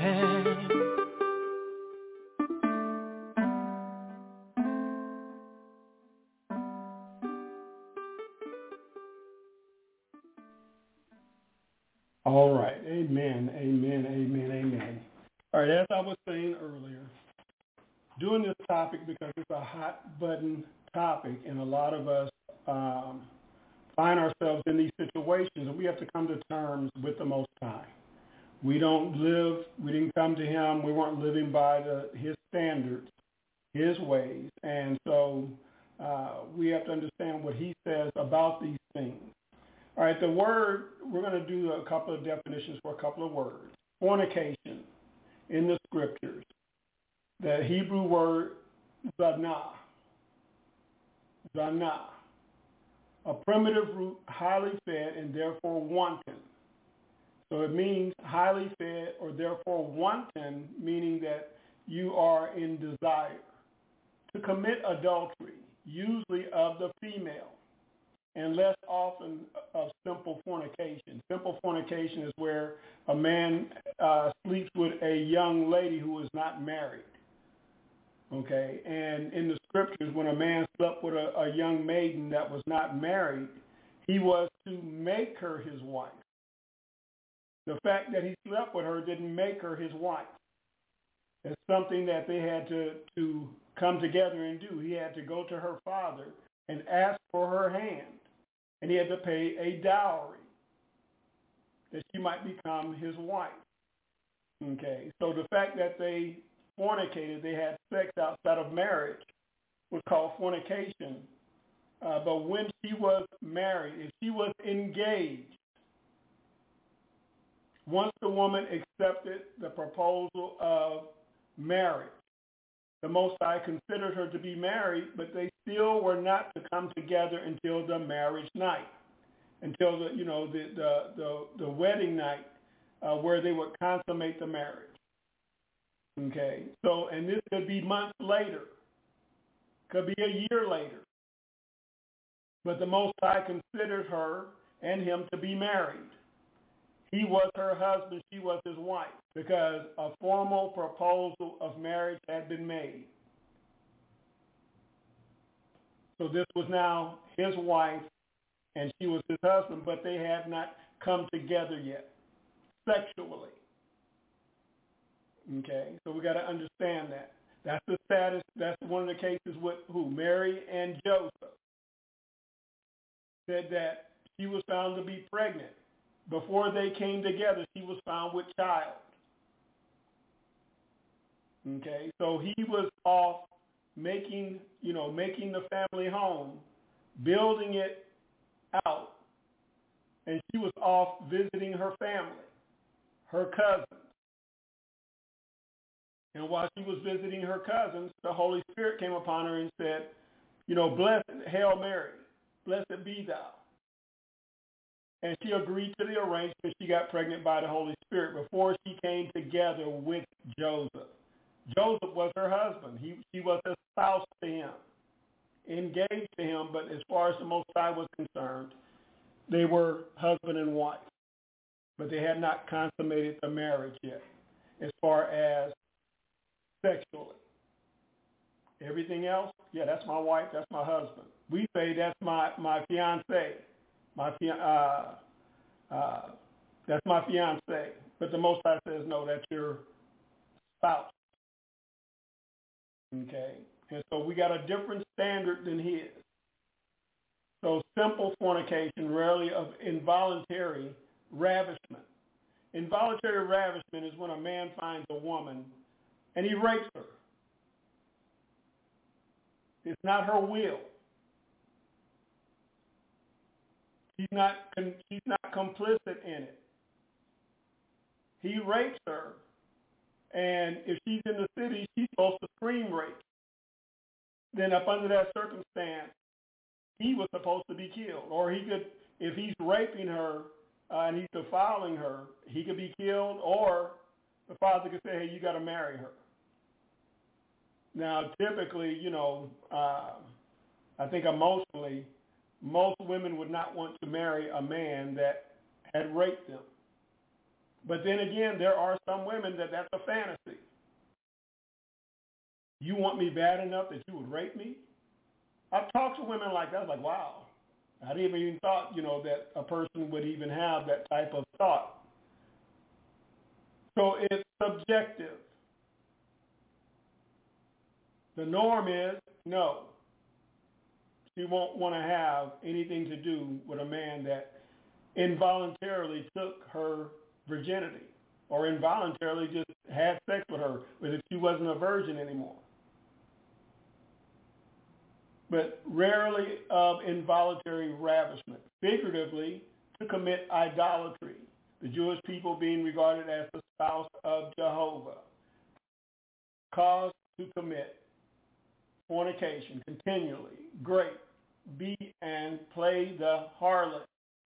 All right. Amen. All right, as I was saying earlier, doing this topic because it's a hot button topic, and a lot of us find ourselves in these situations, and we have to come to terms with the Most High. We didn't come to him, we weren't living by his standards, his ways, and so we have to understand what he says about these things. All right, the word, we're going to do a couple of definitions for a couple of words. Fornication in the scriptures. The Hebrew word zanah. A primitive root, highly fed and therefore wanton. So it means highly fed or therefore wanton, meaning that you are in desire. To commit adultery, usually of the female, and less often of simple fornication. Simple fornication is where a man sleeps with a young lady who is not married. Okay, and in the scriptures, when a man slept with a young maiden that was not married, he was to make her his wife. The fact that he slept with her didn't make her his wife. It's something that they had to come together and do. He had to go to her father and ask for her hand. And he had to pay a dowry that she might become his wife. Okay, so the fact that they fornicated, they had sex outside of marriage, was called fornication But when she was married, if she was engaged, once the woman accepted the proposal of marriage, the Most High considered her to be married, but they still were not to come together until the marriage night, until the wedding night, where they would consummate the marriage. Okay, so, and this could be months later, could be a year later, but the Most High considered her and him to be married. He was her husband, she was his wife, because a formal proposal of marriage had been made. So this was now his wife and she was his husband, but they had not come together yet, sexually. Okay, so we got to understand that. That's the status. That's one of the cases with who? Mary and Joseph. Said that she was found to be pregnant. Before they came together, she was found with child. Okay, so he was off making the family home, building it out, and she was off visiting her family, her cousins. And while she was visiting her cousins, the Holy Spirit came upon her and said, blessed, Hail Mary, blessed be thou. And she agreed to the arrangement. She got pregnant by the Holy Spirit before she came together with Joseph. Joseph was her husband. She was a spouse to him, engaged to him, but as far as the Most High was concerned, they were husband and wife. But they had not consummated the marriage yet, as far as sexually. Everything else, yeah, that's my wife, that's my husband. We say that's my fiancé. That's my fiancé. But the Most High says, no, that's your spouse. Okay? And so we got a different standard than his. So simple fornication, rarely of involuntary ravishment. Involuntary ravishment is when a man finds a woman and he rapes her. It's not her will. She's not complicit in it. He rapes her, and if she's in the city, she's supposed to scream rape. Then up under that circumstance, he was supposed to be killed. Or he could, if he's raping her and he's defiling her, he could be killed, or the father could say, hey, you got to marry her. Now, typically, I think emotionally, most women would not want to marry a man that had raped them. But then again, there are some women that's a fantasy. You want me bad enough that you would rape me? I've talked to women like that. I was like, wow. I didn't even thought, that a person would even have that type of thought. So it's subjective. The norm is no. She won't want to have anything to do with a man that involuntarily took her virginity or involuntarily just had sex with her as if she wasn't a virgin anymore. But rarely of involuntary ravishment. Figuratively, to commit idolatry, the Jewish people being regarded as the spouse of Jehovah, caused to commit fornication continually, grape, beat, and play the harlot.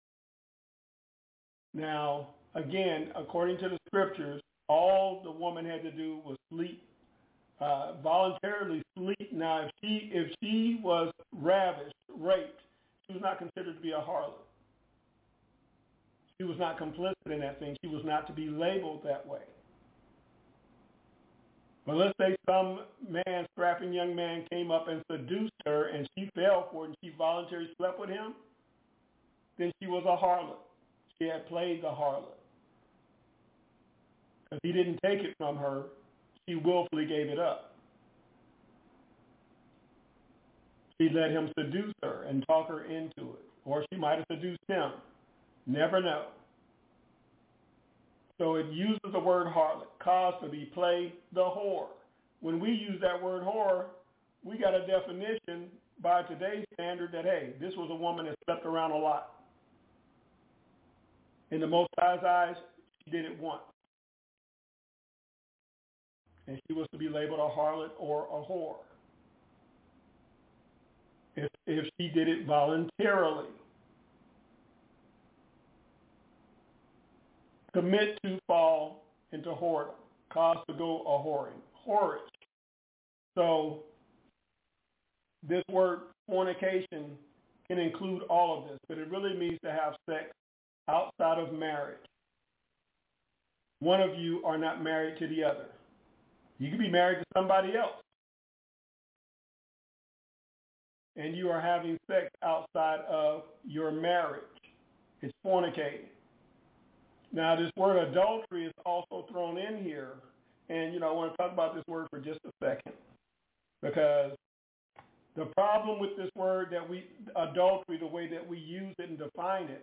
Now, again, according to the scriptures, all the woman had to do was sleep, voluntarily sleep. Now, if she was ravished, raped, she was not considered to be a harlot. She was not complicit in that thing. She was not to be labeled that way. But let's say some man, strapping young man, came up and seduced her and she fell for it and she voluntarily slept with him, then she was a harlot. She had played the harlot. Because he didn't take it from her, she willfully gave it up. She let him seduce her and talk her into it. Or she might have seduced him. Never know. So it uses the word harlot, caused to be played the whore. When we use that word whore, we got a definition by today's standard that, hey, this was a woman that slept around a lot. In the Most High's eyes, she did it once. And she was to be labeled a harlot or a whore if she did it voluntarily. Commit to fall into whoredom, cause to go a whoring, whorish. So this word fornication can include all of this, but it really means to have sex outside of marriage. One of you are not married to the other. You can be married to somebody else, and you are having sex outside of your marriage. It's fornicating. Now, this word adultery is also thrown in here, and, I want to talk about this word for just a second, because the problem with this word adultery, the way that we use it and define it,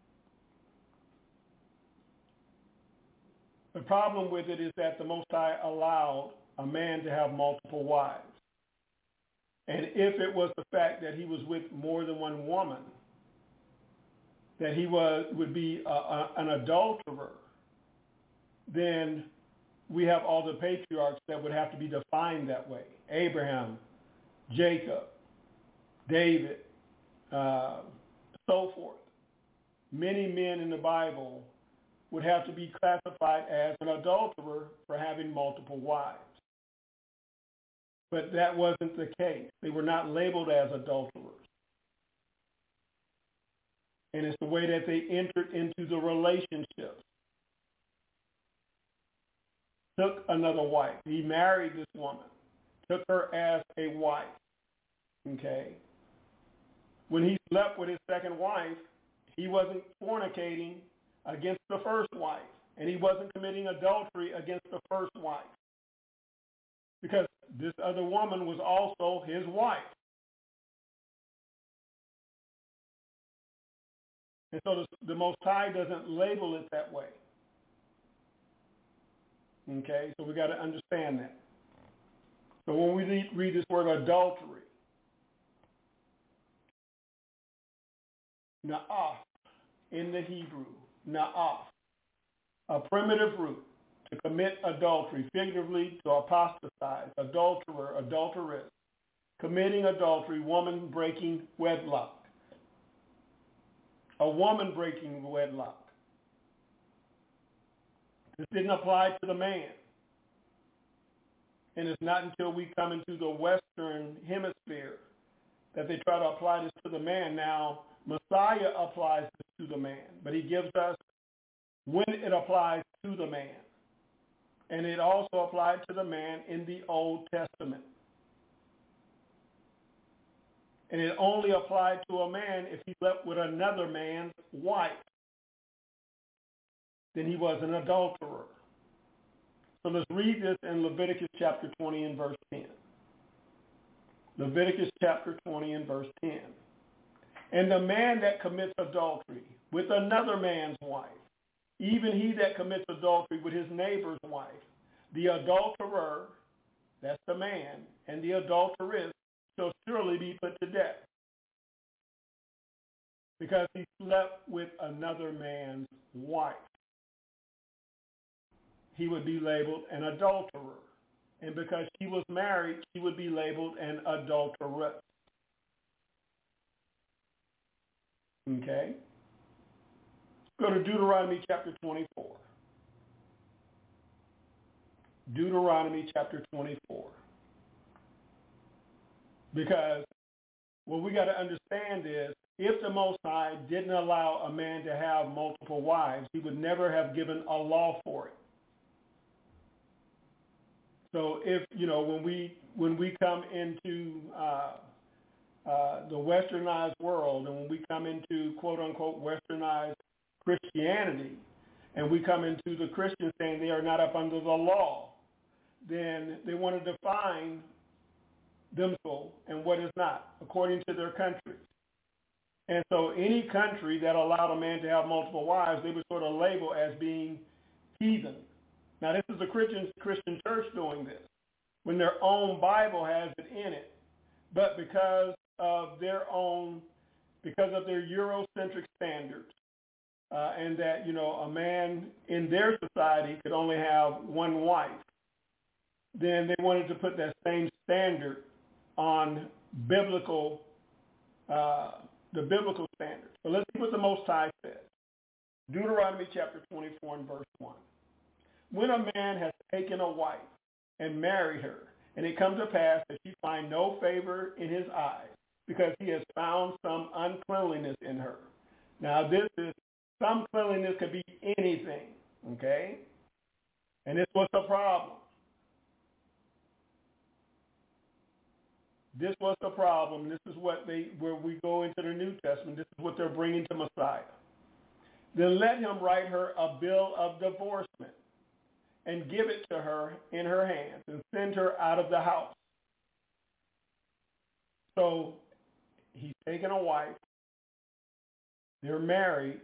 the problem with it is that the Most High allowed a man to have multiple wives. And if it was the fact that he was with more than one woman, that he would be an adulterer, then we have all the patriarchs that would have to be defined that way. Abraham, Jacob, David, so forth. Many men in the Bible would have to be classified as an adulterer for having multiple wives. But that wasn't the case. They were not labeled as adulterers. And it's the way that they entered into the relationships. Took another wife. He married this woman. Took her as a wife. Okay? When he slept with his second wife, he wasn't fornicating against the first wife. And he wasn't committing adultery against the first wife. Because this other woman was also his wife. And so the Most High doesn't label it that way. Okay, so we got to understand that. So when we read this word adultery, na'af in the Hebrew, na'af, a primitive root, to commit adultery, figuratively to apostatize, adulterer, adulteress, committing adultery, woman breaking wedlock. A woman breaking wedlock. This didn't apply to the man. And it's not until we come into the Western hemisphere that they try to apply this to the man. Now, Messiah applies this to the man, but he gives us when it applies to the man. And it also applied to the man in the Old Testament. And it only applied to a man if he slept with another man's wife. Then he was an adulterer. So let's read this in Leviticus chapter 20 and verse 10. Leviticus chapter 20 and verse 10. And the man that commits adultery with another man's wife, even he that commits adultery with his neighbor's wife, the adulterer, that's the man, and the adulteress shall surely be put to death, because he slept with another man's wife. He would be labeled an adulterer. And because she was married, she would be labeled an adulteress. Okay? Go to Deuteronomy chapter 24. Deuteronomy chapter 24. Because what we got to understand is, if the Most High didn't allow a man to have multiple wives, he would never have given a law for it. So if, when we come into the westernized world, and when we come into quote-unquote westernized Christianity, and we come into the Christians saying they are not up under the law, then they want to define themselves and what is not, according to their countries. And so any country that allowed a man to have multiple wives, they would sort of label as being heathen. Now, this is a Christian church doing this, when their own Bible has it in it. But because of their own, because of their Eurocentric standards, and that, a man in their society could only have one wife, then they wanted to put that same standard on the biblical standard. So let's see what the Most High says. Deuteronomy chapter 24 and verse 1. When a man has taken a wife and married her, and it comes to pass that she find no favor in his eyes, because he has found some uncleanliness in her. Now some cleanliness could be anything, okay? And this was the problem. This was the problem. This is where we go into the New Testament, this is what they're bringing to Messiah. Then let him write her a bill of divorcement and give it to her in her hands and send her out of the house. So he's taken a wife, they're married,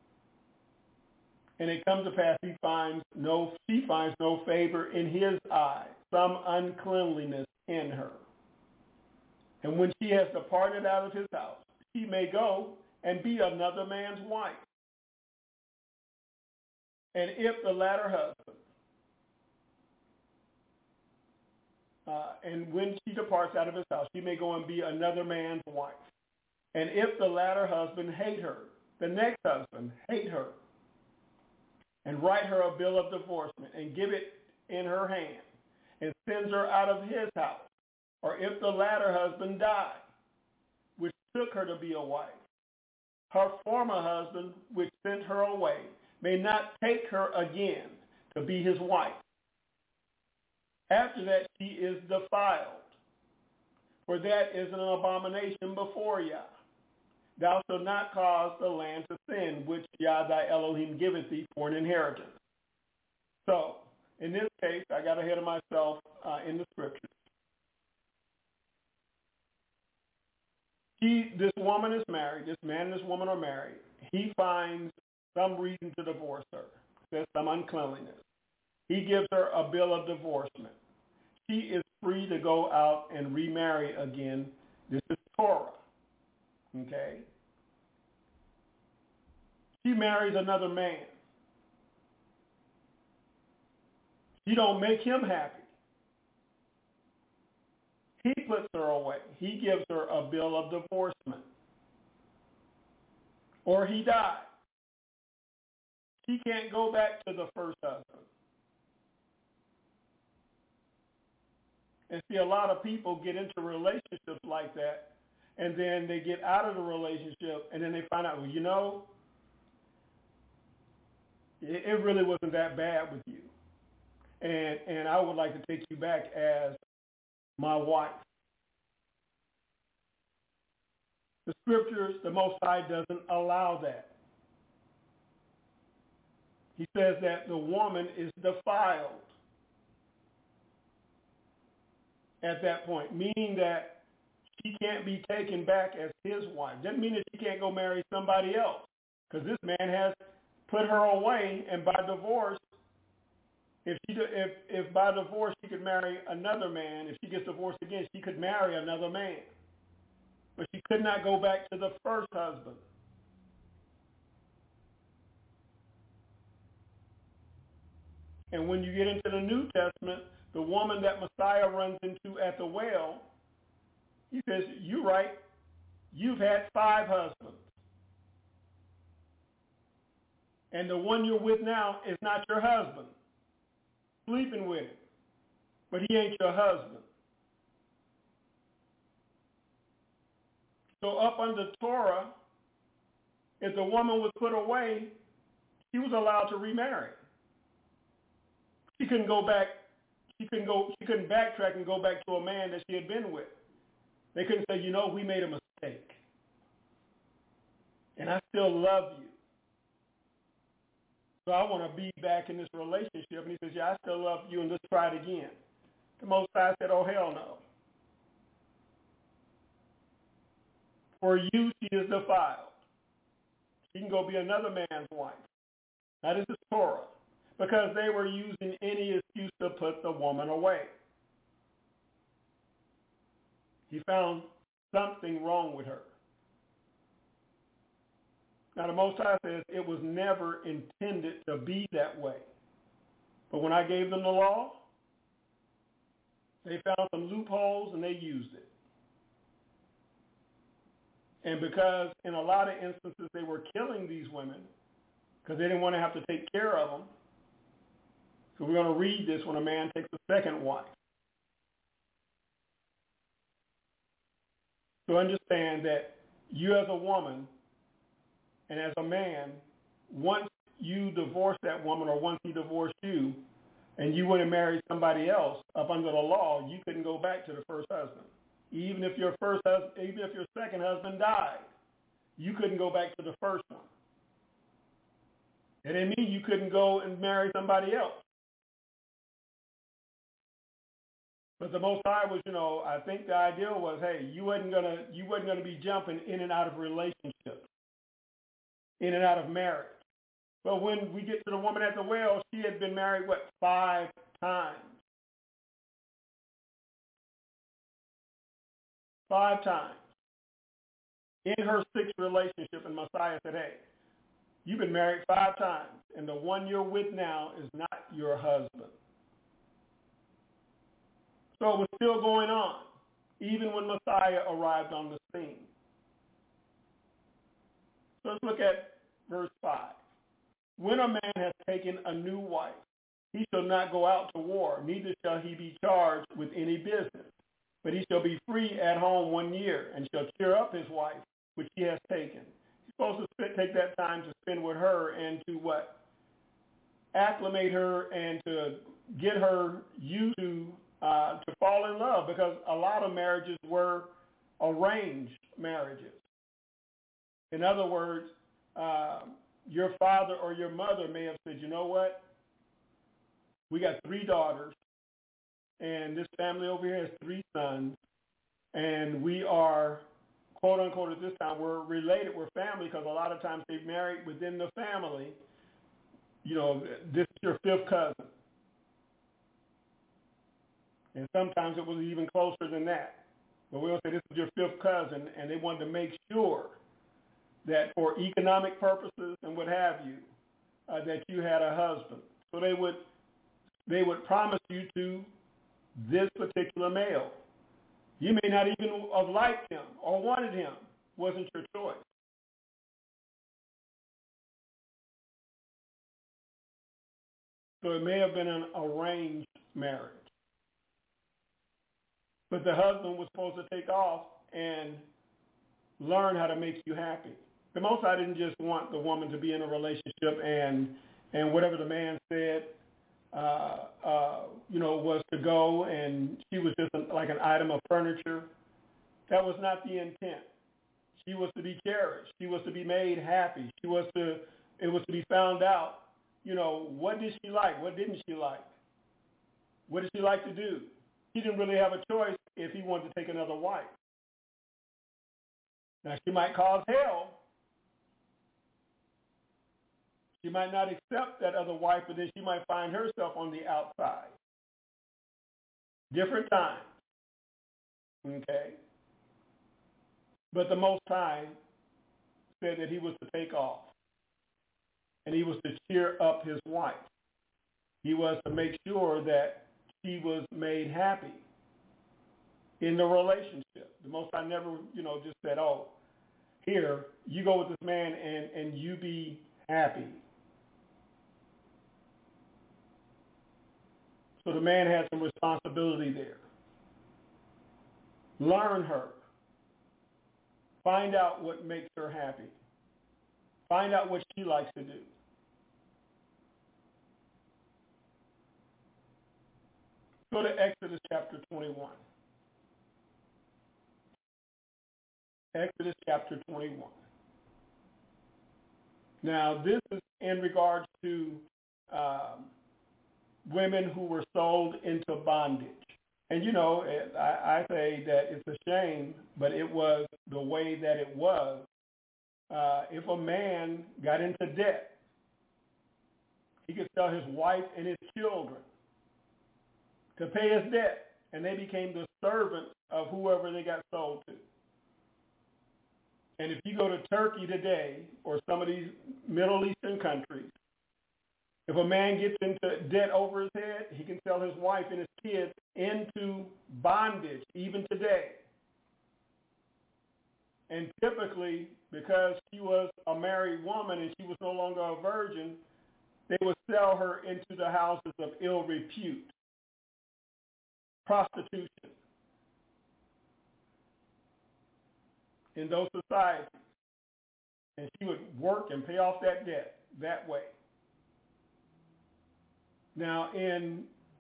and it comes to pass she finds no favor in his eyes, some uncleanliness in her. And when she has departed out of his house, she may go and be another man's wife. And if the latter husband, and when she departs out of his house, she may go and be another man's wife. And if the latter husband hate her, the next husband hate her, and write her a bill of divorcement and give it in her hand, and sends her out of his house. Or if the latter husband die, which took her to be a wife, her former husband, which sent her away, may not take her again to be his wife. After that, she is defiled, for that is an abomination before Yah. Thou shalt not cause the land to sin, which Yah thy Elohim giveth thee for an inheritance. So, in this case, I got ahead of myself in the scriptures. This woman is married. This man and this woman are married. He finds some reason to divorce her. There's some uncleanliness. He gives her a bill of divorcement. She is free to go out and remarry again. This is Torah. Okay? She marries another man. She don't make him happy. He puts her away. He gives her a bill of divorcement. Or he dies. She can't go back to the first husband. And see, a lot of people get into relationships like that, and then they get out of the relationship, and then they find out, well, it really wasn't that bad with you. And I would like to take you back as my wife. The scriptures, the Most High doesn't allow that. He says that the woman is defiled at that point, meaning that she can't be taken back as his wife. Doesn't mean that she can't go marry somebody else, because this man has put her away, and by divorce, if by divorce she could marry another man, if she gets divorced again, she could marry another man. But she could not go back to the first husband. And when you get into the New Testament, the woman that Messiah runs into at the well, he says, you're right, you've had 5 husbands. And the one you're with now is not your husband. Sleeping with him. But he ain't your husband. So up under Torah, if the woman was put away, she was allowed to remarry. She couldn't go back. She couldn't backtrack and go back to a man that she had been with. They couldn't say, we made a mistake. And I still love you. So I want to be back in this relationship. And he says, I still love you, and let's try it again. The Most High said, oh, hell no. For you, she is defiled. She can go be another man's wife. Now, this is Torah, because they were using any excuse to put the woman away. He found something wrong with her. Now, the Most High says it was never intended to be that way. But when I gave them the law, they found some loopholes and they used it. And because in a lot of instances they were killing these women because they didn't want to have to take care of them, so we're going to read this when a man takes a second wife. So understand that you as a woman and as a man, once you divorce that woman or once he divorced you and you went and married somebody else up under the law, you couldn't go back to the first husband. Even if your second husband died, you couldn't go back to the first one. It didn't mean you couldn't go and marry somebody else. But the Most High was, I think the idea was, hey, you wasn't gonna be jumping in and out of relationships, in and out of marriage. But when we get to the woman at the well, she had been married 5 times. 5 times. In her 6th relationship, and Messiah said, hey, you've been married 5 times, and the one you're with now is not your husband. So it was still going on, even when Messiah arrived on the scene. So let's look at verse 5. When a man has taken a new wife, he shall not go out to war, neither shall he be charged with any business. But he shall be free at home 1 year, and shall cheer up his wife, which he has taken. He's supposed to take that time to spend with her and to acclimate her and to get her used to fall in love, because a lot of marriages were arranged marriages. In other words, your father or your mother may have said, you know what, we got 3 daughters, and this family over here has 3 sons, and we are, quote unquote, at this time, we're related, we're family, because a lot of times they've married within the family. This is your 5th cousin. And sometimes it was even closer than that. But we'll say this is your 5th cousin, and they wanted to make sure that for economic purposes and what have you, that you had a husband. So they would promise you to this particular male. You may not even have liked him or wanted him. Wasn't your choice. So it may have been an arranged marriage. But the husband was supposed to take off and learn how to make you happy. The Most High didn't just want the woman to be in a relationship and whatever the man said, was to go, and she was just like an item of furniture. That was not the intent. She was to be cherished. She was to be made happy. It was to be found out, what did she like? What didn't she like? What did she like to do? He didn't really have a choice if he wanted to take another wife. Now, she might cause hell. She might not accept that other wife, but then she might find herself on the outside. Different times. Okay? But the Most High said that he was to take off. And he was to cheer up his wife. He was to make sure that she was made happy in the relationship. The Most High never, just said, oh, here, you go with this man and you be happy. So the man has some responsibility there. Learn her. Find out what makes her happy. Find out what she likes to do. Go to Exodus chapter 21. Exodus chapter 21. Now, this is in regards to women who were sold into bondage. And, I say that it's a shame, but it was the way that it was. If a man got into debt, he could sell his wife and his children to pay his debt, and they became the servants of whoever they got sold to. And if you go to Turkey today or some of these Middle Eastern countries, if a man gets into debt over his head, he can sell his wife and his kids into bondage even today. And typically, because she was a married woman and she was no longer a virgin, they would sell her into the houses of ill repute, prostitution. In those societies. And she would work and pay off that debt that way. Now, in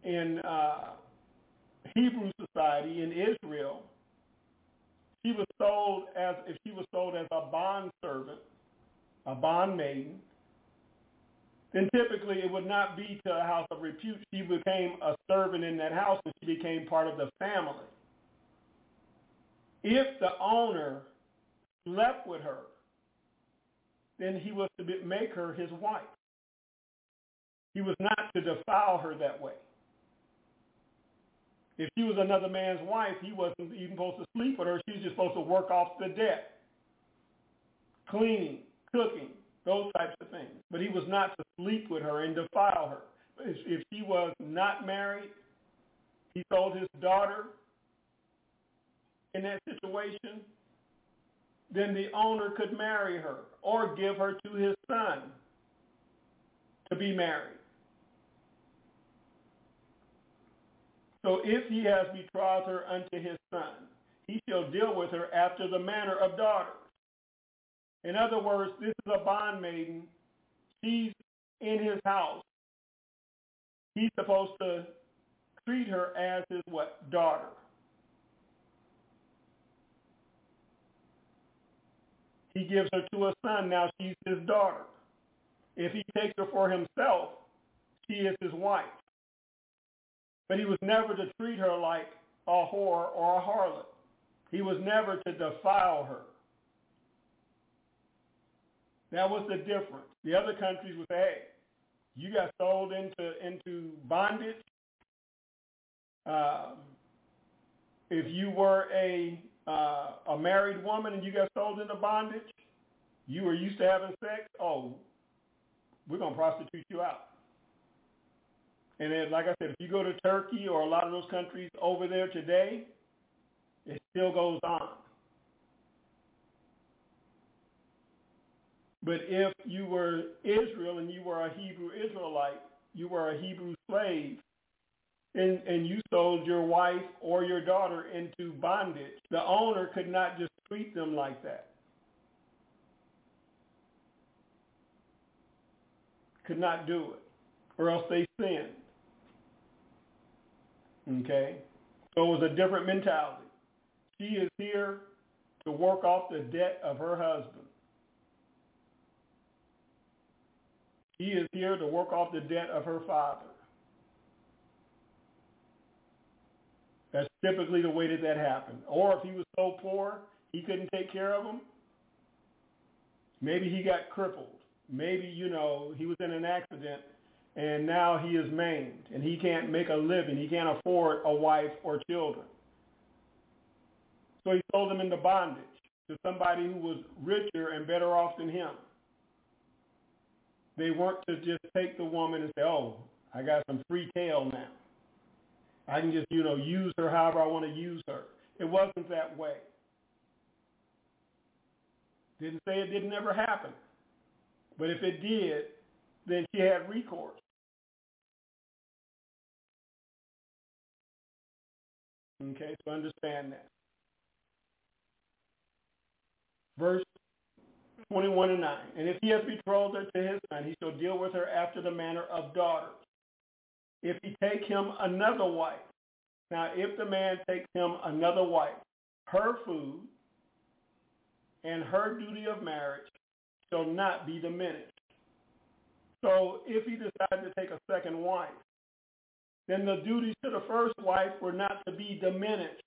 Hebrew society in Israel, if she was sold as a bond servant, a bond maiden, then typically it would not be to a house of repute. She became a servant in that house and she became part of the family. If the owner slept with her, then he was to make her his wife. He was not to defile her that way. If she was another man's wife, he wasn't even supposed to sleep with her. She was just supposed to work off the debt. Cleaning, cooking, those types of things. But he was not to sleep with her and defile her. If she was not married, he sold his daughter in that situation, then the owner could marry her or give her to his son to be married. So if he has betrothed her unto his son, he shall deal with her after the manner of daughters. In other words, this is a bondmaiden. She's in his house. He's supposed to treat her as his what? Daughter. He gives her to a son. Now she's his daughter. If he takes her for himself, she is his wife. But he was never to treat her like a whore or a harlot. He was never to defile her. That was the difference. The other countries would say, hey, you got sold into bondage. If you were a married woman and you got sold into bondage, you were used to having sex, we're going to prostitute you out. And then, like I said, if you go to Turkey or a lot of those countries over there today, it still goes on. But if you were Israel and you were a Hebrew Israelite, you were a Hebrew slave, and you sold your wife or your daughter into bondage, the owner could not just treat them like that. Could not do it, or else they sinned. Okay? So it was a different mentality. She is here to work off the debt of her husband. He is here to work off the debt of her father. That's typically the way that happened. Or if he was so poor he couldn't take care of him, maybe he got crippled. Maybe, he was in an accident and now he is maimed and he can't make a living. He can't afford a wife or children. So he sold them into bondage to somebody who was richer and better off than him. They weren't to just take the woman and say, I got some free tail now. I can just, use her however I want to use her. It wasn't that way. Didn't say it didn't ever happen. But if it did, then she had recourse. Okay, so understand that. Verse 21 and 9. And if he has betrothed her to his son, he shall deal with her after the manner of daughters. If he take him another wife. Now, if the man takes him another wife, her food and her duty of marriage shall not be diminished. So if he decided to take a second wife, then the duties to the first wife were not to be diminished.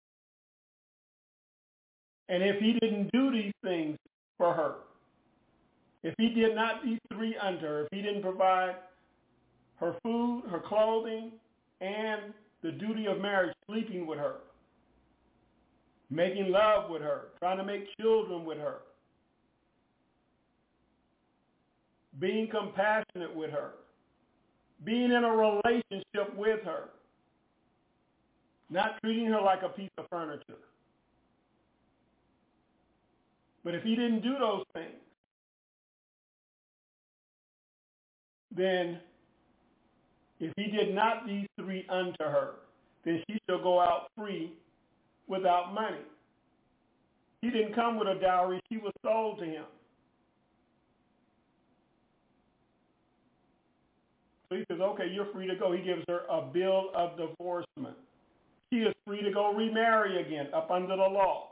And if he didn't do these things for her, if he did not these three unto her, if he didn't provide her food, her clothing, and the duty of marriage, sleeping with her, making love with her, trying to make children with her, being compassionate with her, being in a relationship with her, not treating her like a piece of furniture. But if he didn't do those things, then if he did not these three unto her, then she shall go out free without money. He didn't come with a dowry. She was sold to him. So he says, okay, you're free to go. He gives her a bill of divorcement. She is free to go remarry again up under the law.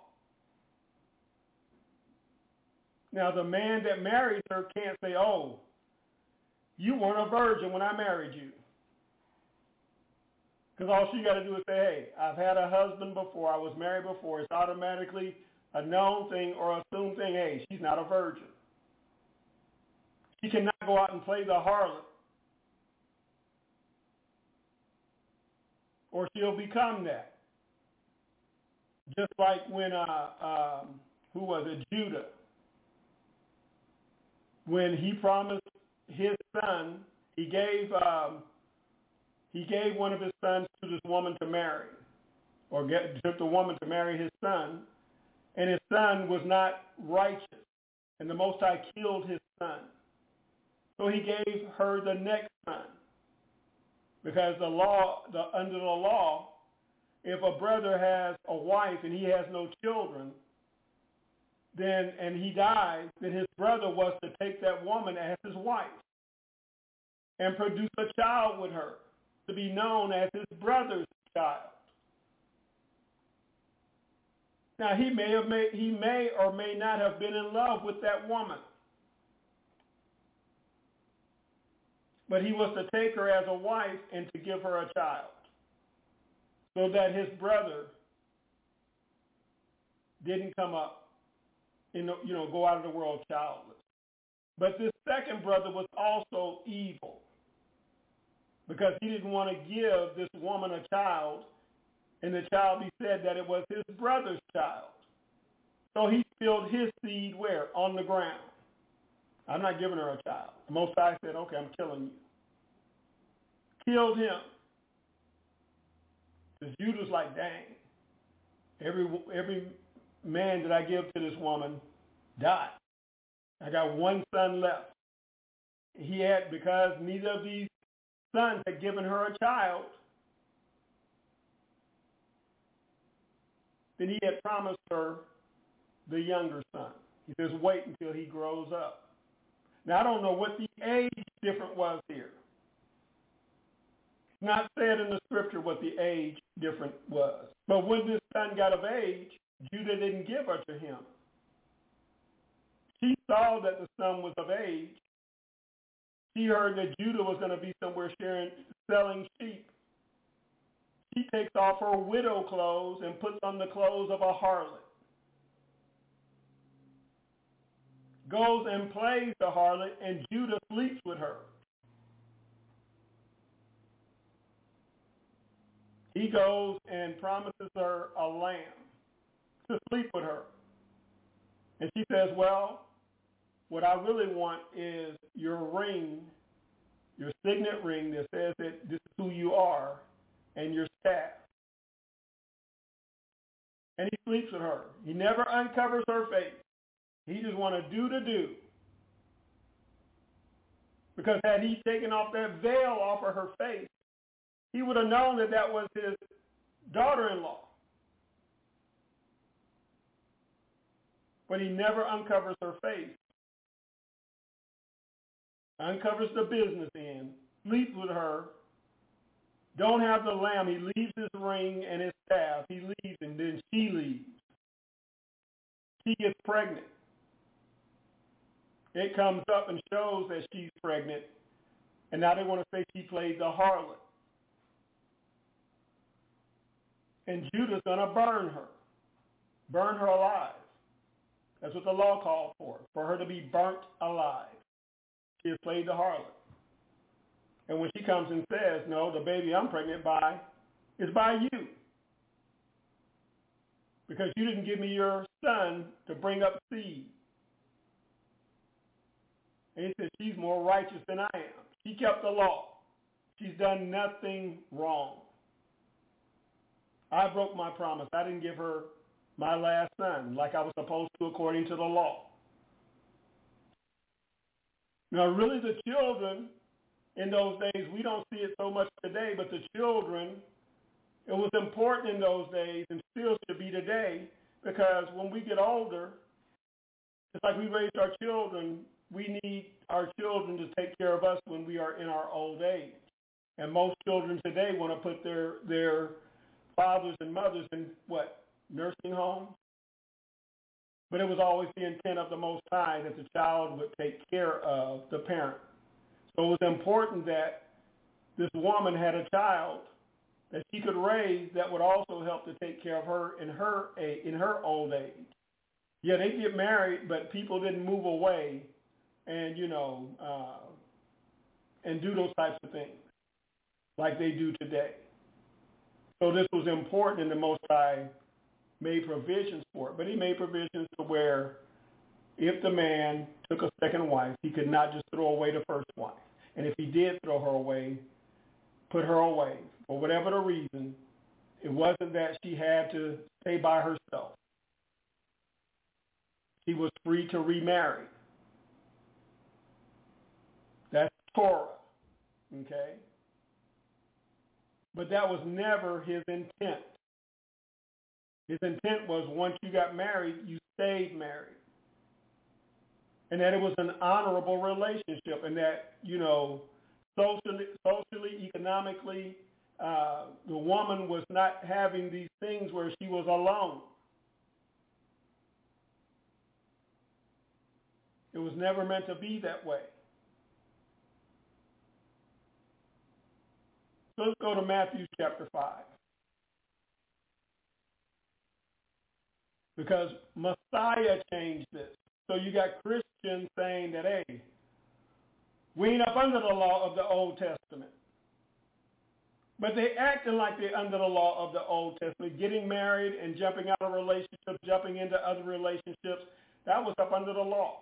Now, the man that marries her can't say, oh, you weren't a virgin when I married you. Because all she got to do is say, hey, I've had a husband before, I was married before. It's automatically a known thing or assumed thing. Hey, she's not a virgin. She cannot go out and play the harlot, or she'll become that. Just like when, who was it, Judah, when he promised his son, he gave one of his sons to this woman to marry, or took the woman to marry his son, and his son was not righteous, and the Most High killed his son. So he gave her the next son, because under the law, if a brother has a wife and he has no children, and he dies, then his brother was to take that woman as his wife and produce a child with her, to be known as his brother's child. Now, he may or may not have been in love with that woman, but he was to take her as a wife and to give her a child, so that his brother didn't come up and go out of the world childless. But this second brother was also evil, because he didn't want to give this woman a child, and the child be said that it was his brother's child. So he spilled his seed where? On the ground. I'm not giving her a child. The Most High said, okay, I'm killing you. Killed him. Because Judah's like, dang, every man that I give to this woman died. I got one son left. He had, because neither of these sons had given her a child, then he had promised her the younger son. He says, wait until he grows up. Now, I don't know what the age difference was here. It's not said in the scripture what the age difference was. But when this son got of age, Judah didn't give her to him. She saw that the son was of age. She heard that Judah was going to be somewhere selling sheep. She takes off her widow clothes and puts on the clothes of a harlot. Goes and plays the harlot, and Judah sleeps with her. He goes and promises her a lamb to sleep with her. And she says, well, what I really want is your ring, your signet ring that says that this is who you are, and your staff. And he sleeps with her. He never uncovers her face. He just wants to do. Because had he taken off that veil off of her face, he would have known that that was his daughter-in-law. But he never uncovers her face. Uncovers the business end, sleeps with her, don't have the lamb. He leaves his ring and his staff. He leaves, and then she leaves. She gets pregnant. It comes up and shows that she's pregnant, and now they want to say she played the harlot. And Judah's going to burn her alive. That's what the law called for her to be burnt alive. She has played the harlot. And when she comes and says, no, the baby I'm pregnant by is by you, because you didn't give me your son to bring up seed. And he said, she's more righteous than I am. She kept the law. She's done nothing wrong. I broke my promise. I didn't give her my last son like I was supposed to according to the law. Now, really, the children in those days, we don't see it so much today, but the children, it was important in those days and still should be today, because when we get older, it's like we raised our children, we need our children to take care of us when we are in our old age. And most children today want to put their fathers and mothers in, nursing homes? But it was always the intent of the Most High that the child would take care of the parent. So it was important that this woman had a child that she could raise that would also help to take care of her in her old age. Yeah, they get married, but people didn't move away and, and do those types of things like they do today. So this was important, and the Most High made provisions for it. But he made provisions to where if the man took a second wife, he could not just throw away the first wife. And if he did throw her away, put her away, for whatever the reason, it wasn't that she had to stay by herself. She was free to remarry. That's Torah, okay? But that was never his intent. His intent was once you got married, you stayed married. And that it was an honorable relationship, and that, socially, economically, the woman was not having these things where she was alone. It was never meant to be that way. So let's go to Matthew chapter 5. Because Messiah changed this. So you got Christians saying that, hey, we ain't up under the law of the Old Testament. But they acting like they're under the law of the Old Testament, getting married and jumping out of relationships, jumping into other relationships. That was up under the law.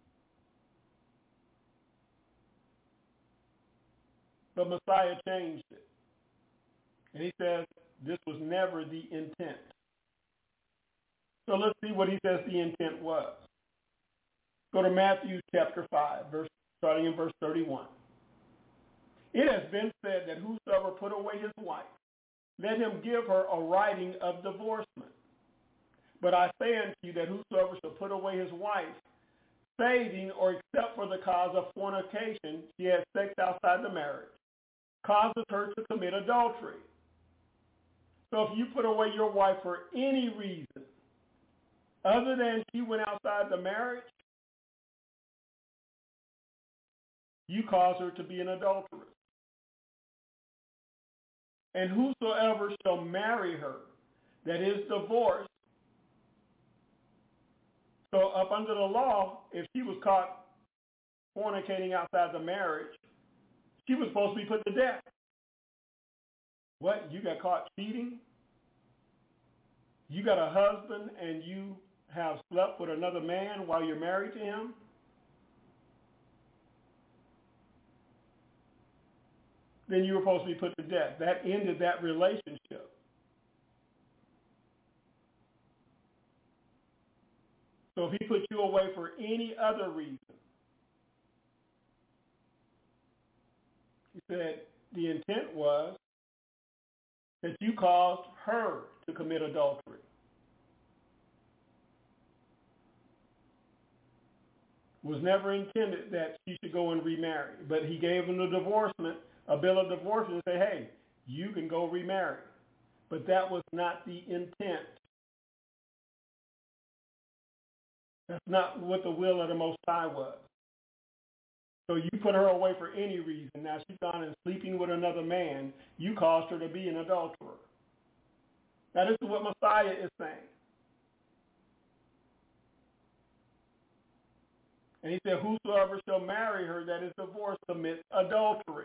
But Messiah changed it. And he says this was never the intent. So let's see what he says the intent was. Go to Matthew chapter 5, starting in verse 31. It has been said that whosoever put away his wife, let him give her a writing of divorcement. But I say unto you that whosoever shall put away his wife, saving or except for the cause of fornication, she has sex outside the marriage, causes her to commit adultery. So if you put away your wife for any reason, other than she went outside the marriage, you cause her to be an adulteress. And whosoever shall marry her that is divorced, so up under the law, if she was caught fornicating outside the marriage, she was supposed to be put to death. What? You got caught cheating? You got a husband and you have slept with another man while you're married to him? Then you were supposed to be put to death. That ended that relationship. So if he put you away for any other reason, he said the intent was that you caused her to commit adultery. Was never intended that she should go and remarry. But he gave him the divorcement, a bill of divorcement, and say, hey, you can go remarry. But that was not the intent. That's not what the will of the Most High was. So you put her away for any reason. Now she's gone and sleeping with another man. You caused her to be an adulterer. Now this is what Messiah is saying. And he said, whosoever shall marry her that is divorced commits adultery.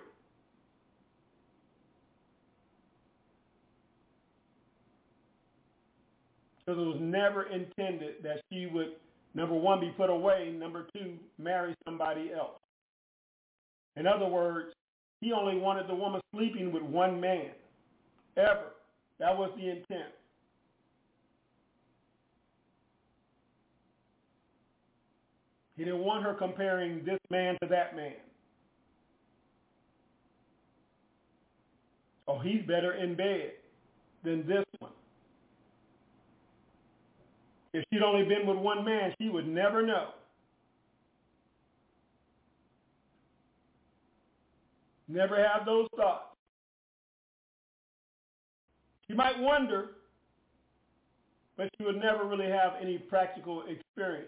So because it was never intended that she would, number one, be put away, number two, marry somebody else. In other words, he only wanted the woman sleeping with one man, ever. That was the intent. He didn't want her comparing this man to that man. Oh, he's better in bed than this one. If she'd only been with one man, she would never know. Never have those thoughts. She might wonder, but she would never really have any practical experience.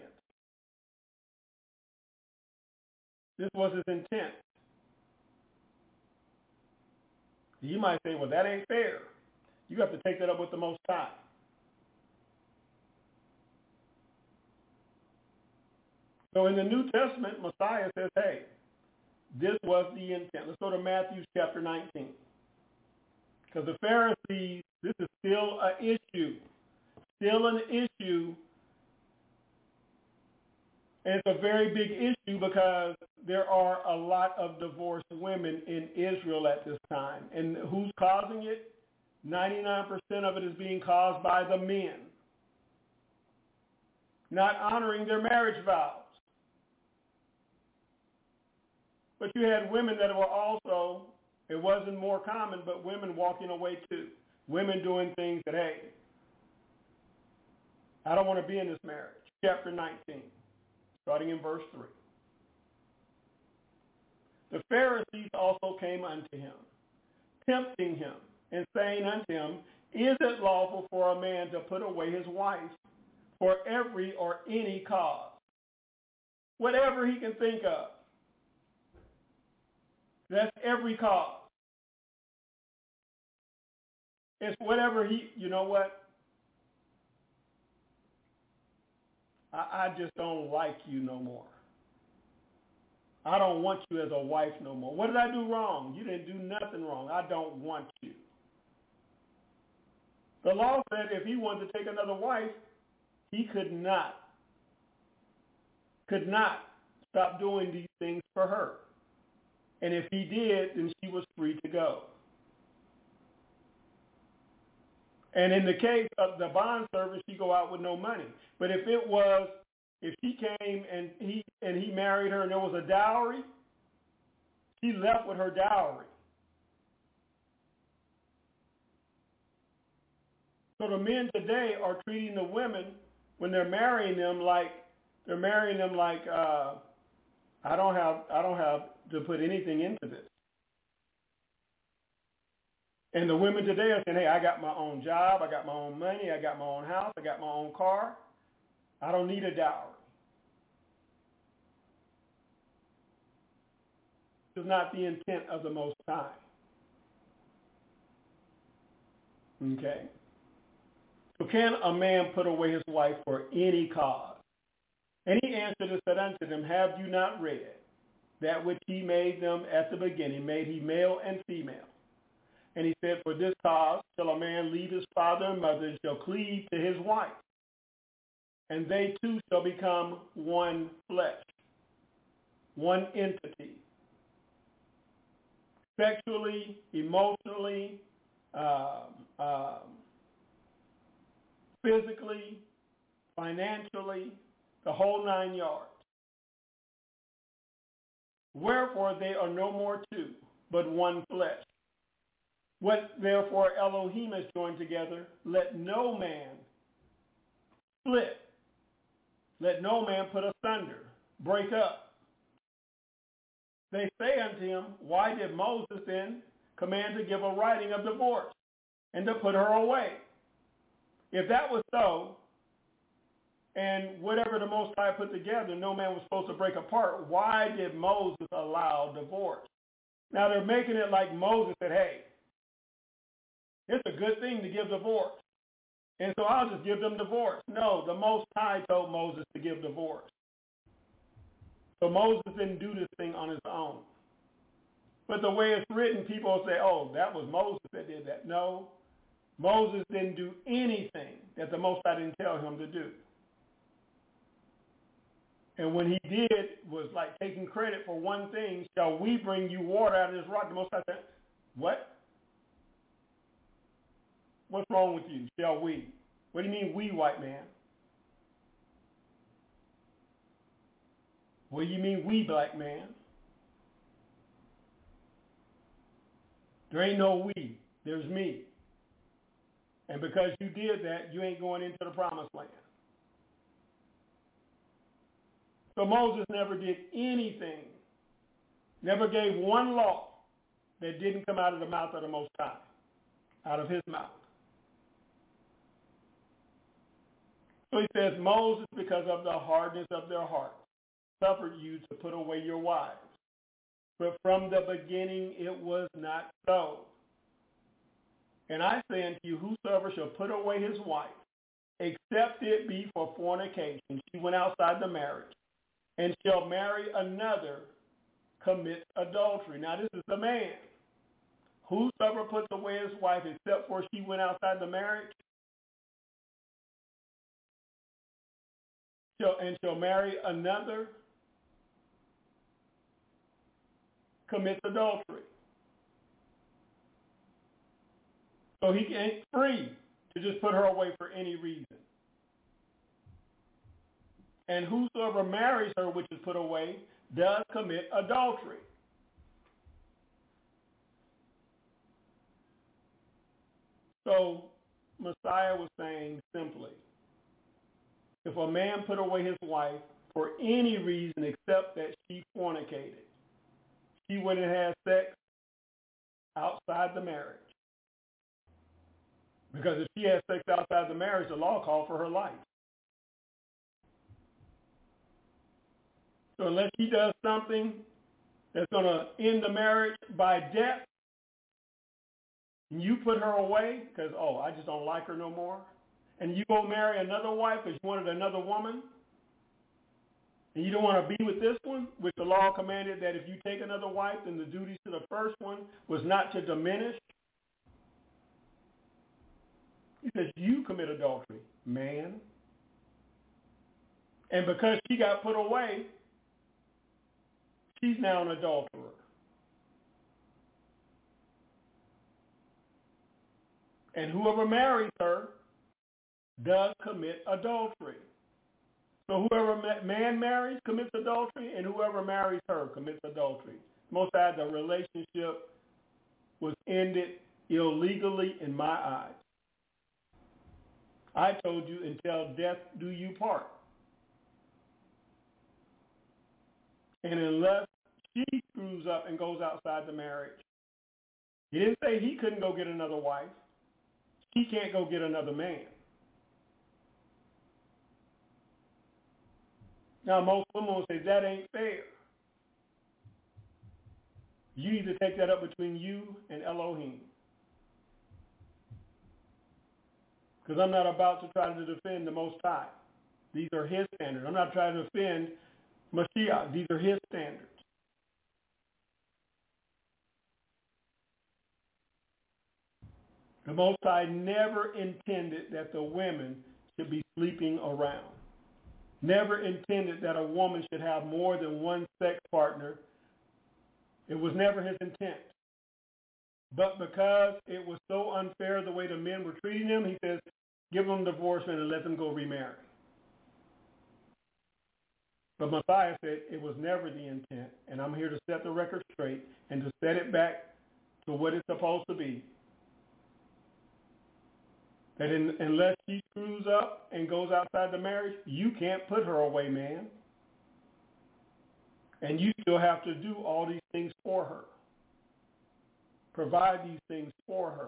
This was his intent. You might say, well, that ain't fair. You have to take that up with the Most High. So in the New Testament, Messiah says, hey, this was the intent. Let's go to Matthew chapter 19. Because the Pharisees, this is still an issue. Still an issue. And it's a very big issue because there are a lot of divorced women in Israel at this time. And who's causing it? 99% of it is being caused by the men. Not honoring their marriage vows. But you had women that were also, it wasn't more common, but women walking away too. Women doing things that, hey, I don't want to be in this marriage. Chapter 19, starting in verse 3. The Pharisees also came unto him, tempting him, and saying unto him, is it lawful for a man to put away his wife for every or any cause? Whatever he can think of. That's every cause. It's whatever you know what? I just don't like you no more. I don't want you as a wife no more. What did I do wrong? You didn't do nothing wrong. I don't want you. The law said if he wanted to take another wife, he could not stop doing these things for her. And if he did, then she was free to go. And in the case of the bondservant, she go out with no money. But if she came and he married her and there was a dowry, she left with her dowry. So the men today are treating the women when they're marrying them like I don't have to put anything into this. And the women today are saying, hey, I got my own job, I got my own money, I got my own house, I got my own car. I don't need a dowry. This is not the intent of the Most High. Okay. So can a man put away his wife for any cause? And he answered and said unto them, have you not read that which he made them at the beginning, made he male and female? And he said, for this cause shall a man leave his father and mother and shall cleave to his wife. And they two shall become one flesh, one entity. Sexually, emotionally, physically, financially, the whole 9 yards. Wherefore they are no more two, but one flesh. What therefore Elohim has joined together, let no man split. Let no man put asunder, break up. They say unto him, why did Moses then command to give a writing of divorce and to put her away? If that was so, and whatever the Most High put together, no man was supposed to break apart, why did Moses allow divorce? Now they're making it like Moses said, hey, it's a good thing to give divorce. And so I'll just give them divorce. No, the Most High told Moses to give divorce. So Moses didn't do this thing on his own. But the way it's written, people say, oh, that was Moses that did that. No, Moses didn't do anything that the Most High didn't tell him to do. And when he did was like taking credit for one thing. Shall we bring you water out of this rock? The Most High said, what? What's wrong with you? Shall we? What do you mean we, white man? What do you mean we, black man? There ain't no we. There's me. And because you did that, you ain't going into the promised land. So Moses never did anything, never gave one law that didn't come out of the mouth of the Most High, out of his mouth. So he says, Moses, because of the hardness of their heart, suffered you to put away your wives. But from the beginning it was not so. And I say unto you, whosoever shall put away his wife, except it be for fornication, she went outside the marriage, and shall marry another, commits adultery. Now this is the man. Whosoever puts away his wife, except for she went outside the marriage, shall marry another, commits adultery. So he ain't free to just put her away for any reason. And whosoever marries her which is put away does commit adultery. So Messiah was saying simply, if a man put away his wife for any reason except that she fornicated, she went and had sex outside the marriage. Because if she had sex outside the marriage, the law called for her life. So unless she does something that's going to end the marriage by death, and you put her away because, I just don't like her no more, and you go marry another wife because you wanted another woman, and you don't want to be with this one, which the law commanded that if you take another wife, then the duties to the first one was not to diminish. He says, you commit adultery, man. And because she got put away, she's now an adulterer. And whoever marries her does commit adultery. So whoever man marries commits adultery, and whoever marries her commits adultery. Most of the relationship was ended illegally in my eyes. I told you, until death do you part. And unless she screws up and goes outside the marriage, he didn't say he couldn't go get another wife. He can't go get another man. Now, most women will say, that ain't fair. You need to take that up between you and Elohim. Because I'm not about to try to defend the Most High. These are his standards. I'm not trying to defend Mashiach. These are his standards. The Most High never intended that the women should be sleeping around. Never intended that a woman should have more than one sex partner. It was never his intent. But because it was so unfair the way the men were treating them, he says, give them divorcement and let them go remarry. But Messiah said it was never the intent, and I'm here to set the record straight and to set it back to what it's supposed to be. That unless she screws up and goes outside the marriage, you can't put her away, man. And you still have to do all these things for her. Provide these things for her.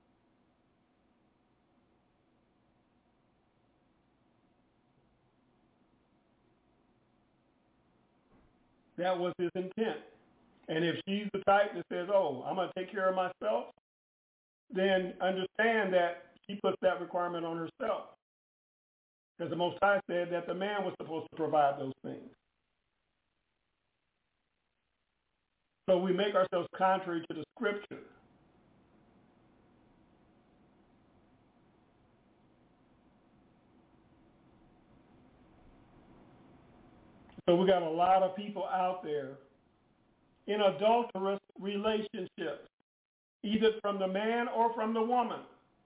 That was his intent. And if she's the type that says, I'm going to take care of myself, then understand that she puts that requirement on herself. Because the Most High said that the man was supposed to provide those things. So we make ourselves contrary to the scripture. So we got a lot of people out there in adulterous relationships, either from the man or from the woman.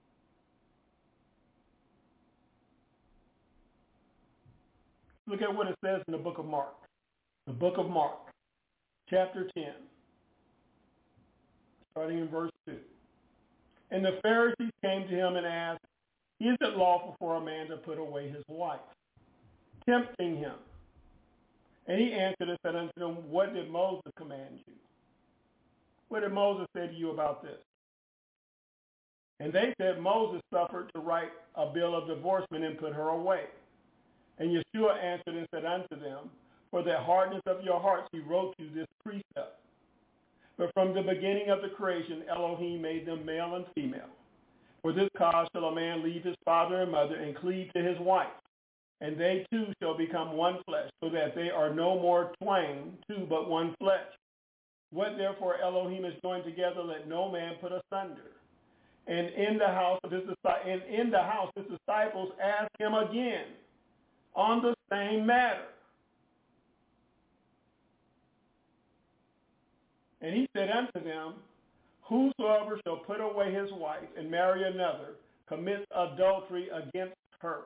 Look at what it says in the book of Mark. The book of Mark, chapter 10, starting in verse 2. And the Pharisees came to him and asked, is it lawful for a man to put away his wife? Tempting him. And he answered and said unto them, what did Moses command you? What did Moses say to you about this? And they said, Moses suffered to write a bill of divorcement and put her away. And Yeshua answered and said unto them, for the hardness of your hearts he wrote you this precept. But from the beginning of the creation, Elohim made them male and female. For this cause shall a man leave his father and mother and cleave to his wife, and they two shall become one flesh, so that they are no more twain, two, but one flesh. What therefore Elohim has joined together, let no man put asunder. And in the house his disciples asked him again on the same matter. And he said unto them, whosoever shall put away his wife and marry another commits adultery against her.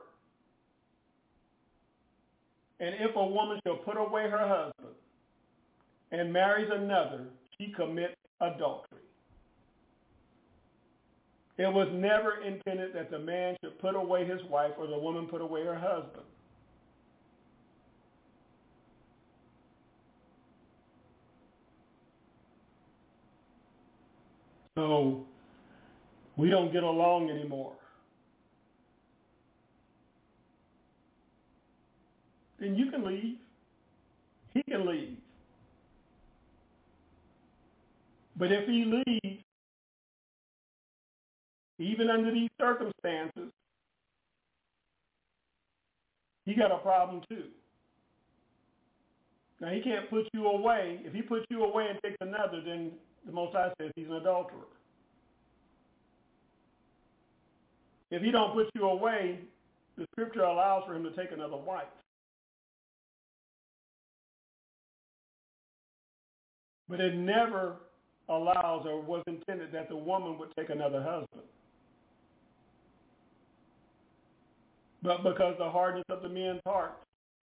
And if a woman shall put away her husband and marries another, she commits adultery. It was never intended that the man should put away his wife or the woman put away her husband. So we don't get along anymore. Then you can leave. He can leave. But if he leaves, even under these circumstances, he got a problem too. Now, he can't put you away. If he puts you away and takes another, then the Most High says he's an adulterer. If he don't put you away, the scripture allows for him to take another wife. But it never allows or was intended that the woman would take another husband. But because the hardness of the men's heart,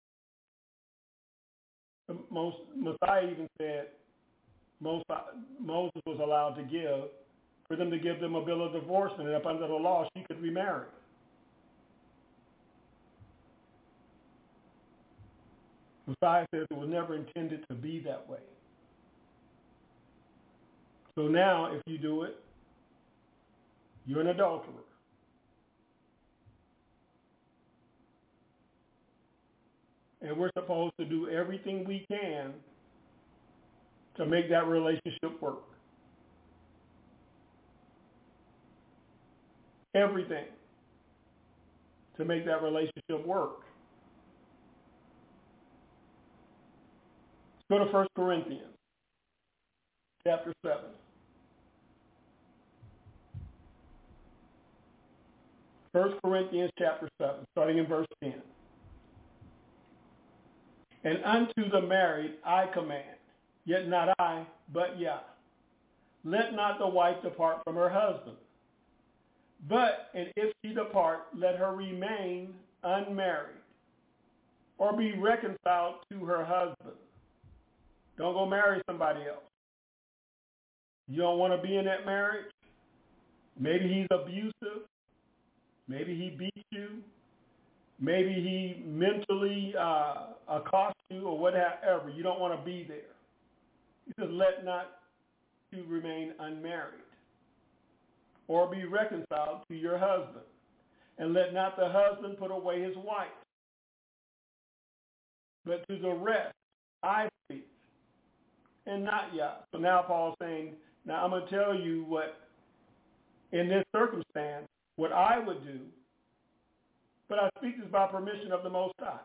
Messiah even said Moses was allowed to give, for them to give them a bill of divorcement, and up under the law, she could remarry. Messiah says it was never intended to be that way. So now, if you do it, you're an adulterer. And we're supposed to do everything we can to make that relationship work. Everything to make that relationship work. Let's go to 1 Corinthians chapter 7. 1 Corinthians chapter 7, starting in verse 10. And unto the married I command, yet not I, but Yah. Let not the wife depart from her husband. But, and if she depart, let her remain unmarried, or be reconciled to her husband. Don't go marry somebody else. You don't want to be in that marriage? Maybe he's abusive. Maybe he beats you. Maybe he mentally accosts you or whatever. You don't want to be there. He says, let not you remain unmarried, or be reconciled to your husband. And let not the husband put away his wife. But to the rest I speak, and not Yah. So now Paul's saying, now I'm going to tell you what, in this circumstance, what I would do, but I speak this by permission of the Most High.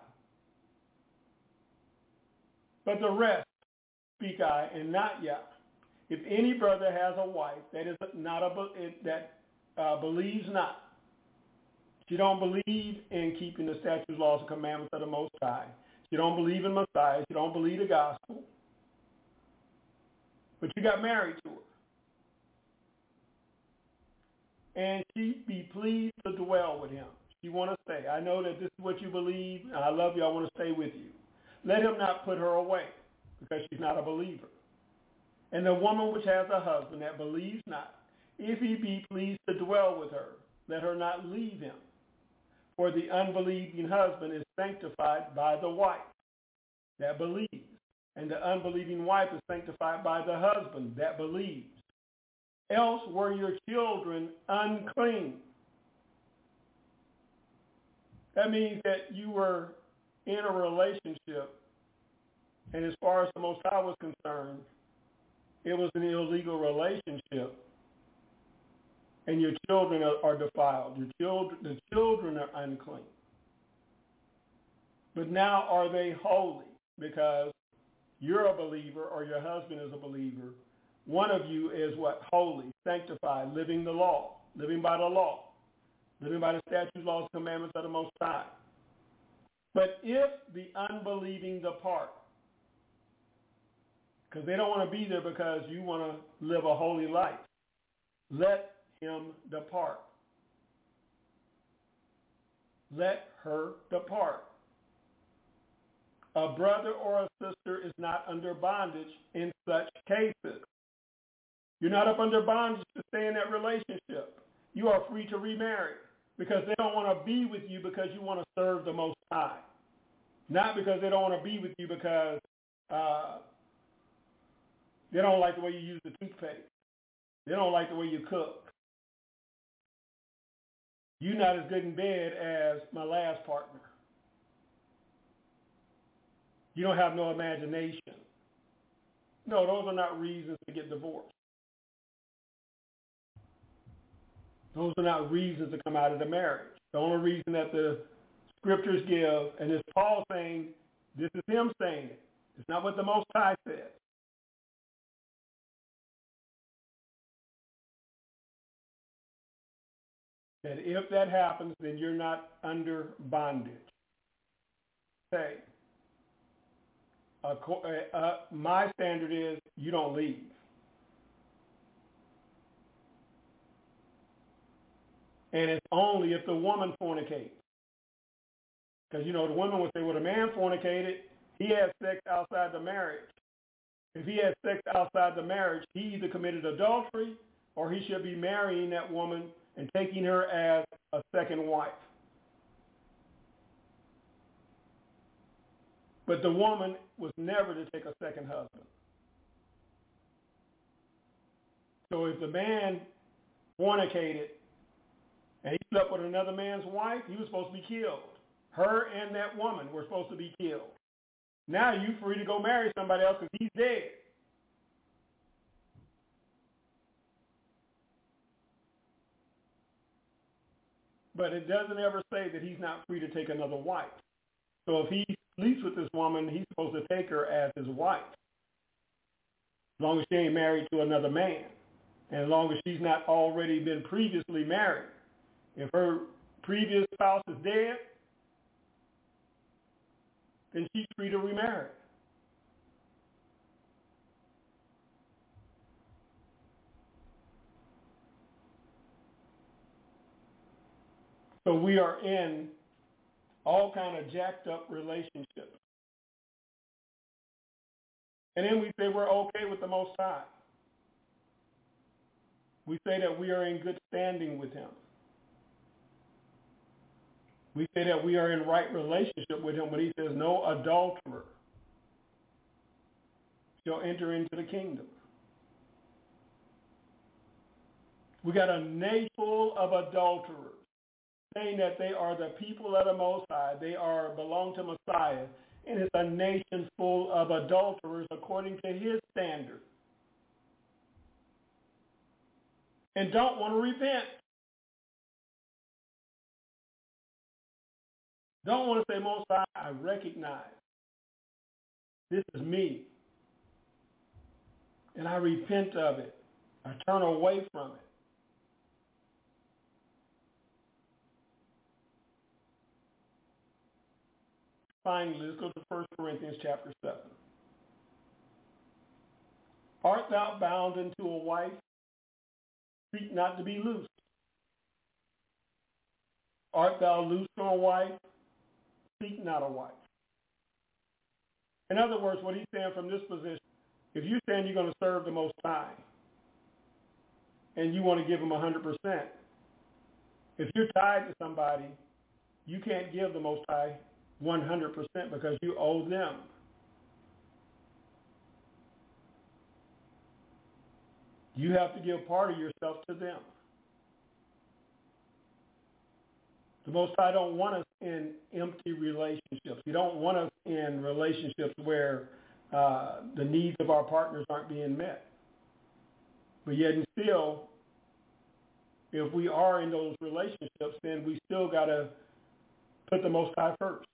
But the rest speak I, and not Yah. If any brother has a wife that is not believes not, she don't believe in keeping the statutes, laws, and commandments of the Most High, She don't believe in Messiah. She don't believe the gospel. But you got married to her. And she be pleased to dwell with him. She want to stay. I know that this is what you believe. I love you. I want to stay with you. Let him not put her away because she's not a believer. And the woman which has a husband that believes not, if he be pleased to dwell with her, let her not leave him. For the unbelieving husband is sanctified by the wife that believes, and the unbelieving wife is sanctified by the husband that believes. Else were your children unclean. That means that you were in a relationship, and as far as the Most High was concerned, it was an illegal relationship, and your children are defiled. The children are unclean. But now are they holy because you're a believer or your husband is a believer? One of you is what? Holy, sanctified, living the law, living by the law, living by the statutes, laws, commandments of the Most High. But if the unbelieving depart, because they don't want to be there because you want to live a holy life, let him depart. Let her depart. A brother or a sister is not under bondage in such cases. You're not up under bondage to stay in that relationship. You are free to remarry because they don't want to be with you because you want to serve the Most High. Not because they don't want to be with you because they don't like the way you use the toothpaste. They don't like the way you cook. You're not as good in bed as my last partner. You don't have no imagination. No, those are not reasons to get divorced. Those are not reasons to come out of the marriage. The only reason that the scriptures give, and it's Paul saying, this is him saying it. It's not what the Most High says. That if that happens, then you're not under bondage. Say, my standard is you don't leave. And it's only if the woman fornicates. Because, the woman would say, well, the man fornicated. He had sex outside the marriage. If he had sex outside the marriage, he either committed adultery or he should be marrying that woman and taking her as a second wife. But the woman was never to take a second husband. So if the man fornicated and he slept with another man's wife, he was supposed to be killed. Her and that woman were supposed to be killed. Now you're free to go marry somebody else because he's dead. But it doesn't ever say that he's not free to take another wife. So if he sleeps with this woman, he's supposed to take her as his wife. As long as she ain't married to another man. And as long as she's not already been previously married. If her previous spouse is dead, then she's free to remarry. So we are in all kind of jacked up relationships. And then we say we're okay with the Most High. We say that we are in good standing with him. We say that we are in right relationship with him, but he says no adulterer shall enter into the kingdom. We got a nation full of adulterers, saying that they are the people of the Most High. They belong to Messiah. And it's a nation full of adulterers according to his standard. And don't want to repent. Don't want to say, Most High, I recognize this is me. And I repent of it. I turn away from it. finally, let's go to 1 Corinthians chapter 7. Art thou bound unto a wife? Seek not to be loosed. Art thou loosed from a wife? Seek not a wife. In other words, what he's saying from this position, if you're saying you're going to serve the Most High and you want to give him 100%, if you're tied to somebody, you can't give the Most High 100% because you owe them. You have to give part of yourself to them. The Most High don't want us in empty relationships. He don't want us in relationships where the needs of our partners aren't being met. But yet and still, if we are in those relationships, then we still got to put the Most High first.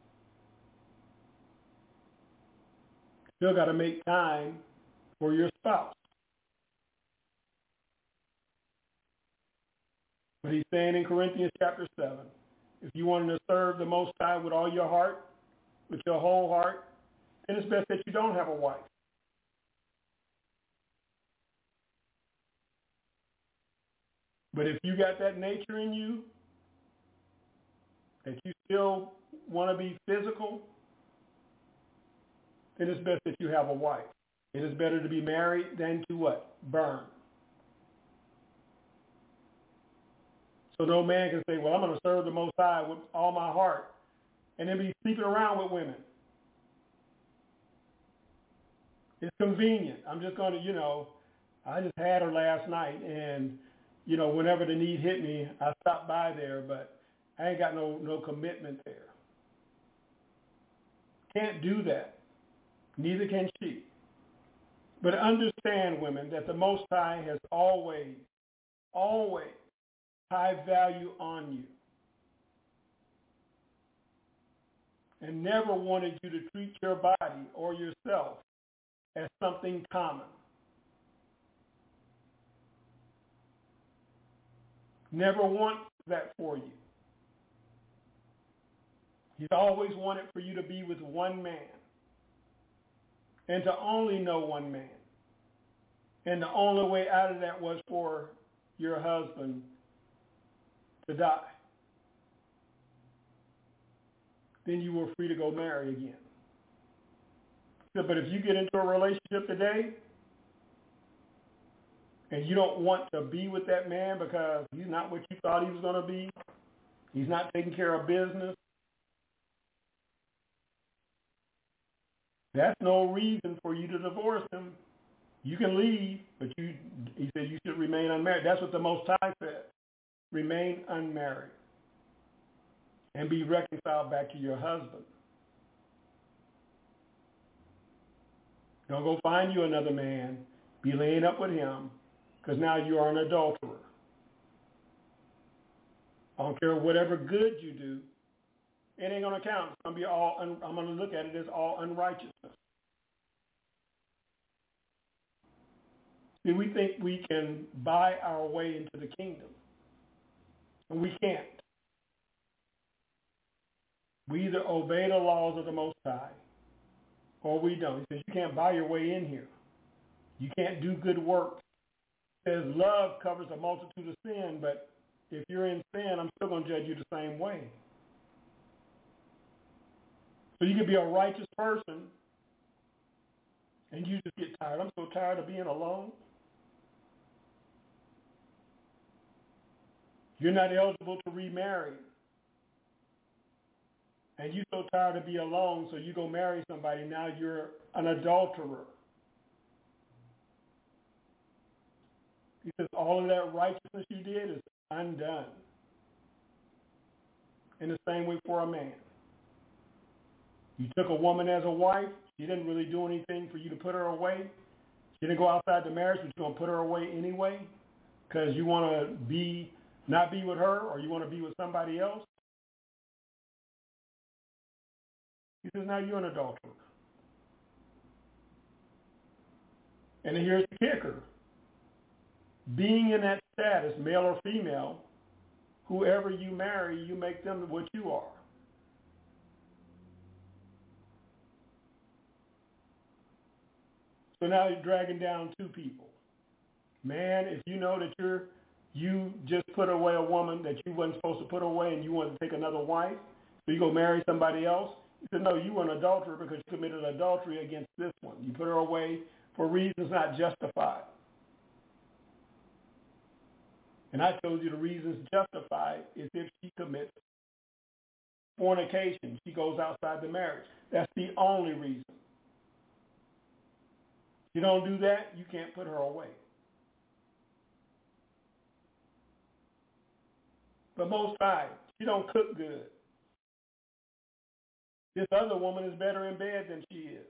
Still got to make time for your spouse. But he's saying in Corinthians chapter 7, if you want to serve the Most High with all your heart, with your whole heart, then it's best that you don't have a wife. But if you got that nature in you, that you still want to be physical, then it's best that you have a wife. It is better to be married than to what? Burn. So no man can say, well, I'm going to serve the Most High with all my heart and then be sleeping around with women. It's convenient. I'm just going to, I just had her last night and, whenever the need hit me, I stopped by there, but I ain't got no commitment there. Can't do that. Neither can she. But understand, women, that the Most High has always high value on you and never wanted you to treat your body or yourself as something common. Never wants that for you. He's always wanted for you to be with one man and to only know one man. And the only way out of that was for your husband to die. Then you were free to go marry again. But if you get into a relationship today and you don't want to be with that man because he's not what you thought he was going to be, he's not taking care of business, that's no reason for you to divorce him. You can leave, but he said you should remain unmarried. That's what the Most High said. Remain unmarried and be reconciled back to your husband. Don't go find you another man, be laying up with him, because now you are an adulterer. I don't care whatever good you do, it ain't going to count. It's going to be I'm going to look at it as all unrighteousness. See, we think we can buy our way into the kingdom. And we can't. We either obey the laws of the Most High or we don't. He says you can't buy your way in here. You can't do good work. He says love covers a multitude of sin, but if you're in sin, I'm still going to judge you the same way. So you can be a righteous person and you just get tired. I'm so tired of being alone. You're not eligible to remarry. And you're so tired of being alone, so you go marry somebody. Now you're an adulterer. He says all of that righteousness you did is undone. In the same way for a man. You took a woman as a wife. She didn't really do anything for you to put her away. She didn't go outside the marriage, but you're going to put her away anyway because you want to not be with her or you want to be with somebody else. He says, now you're an adulterer. And here's the kicker. Being in that status, male or female, whoever you marry, you make them what you are. So now you're dragging down two people. Man, if you know that you just put away a woman that you wasn't supposed to put away and you want to take another wife, so you go marry somebody else, he said, no, you were an adulterer because you committed adultery against this one. You put her away for reasons not justified. And I told you the reasons justified is if she commits fornication. She goes outside the marriage. That's the only reason. You don't do that, you can't put her away. But Most High, she don't cook good. This other woman is better in bed than she is.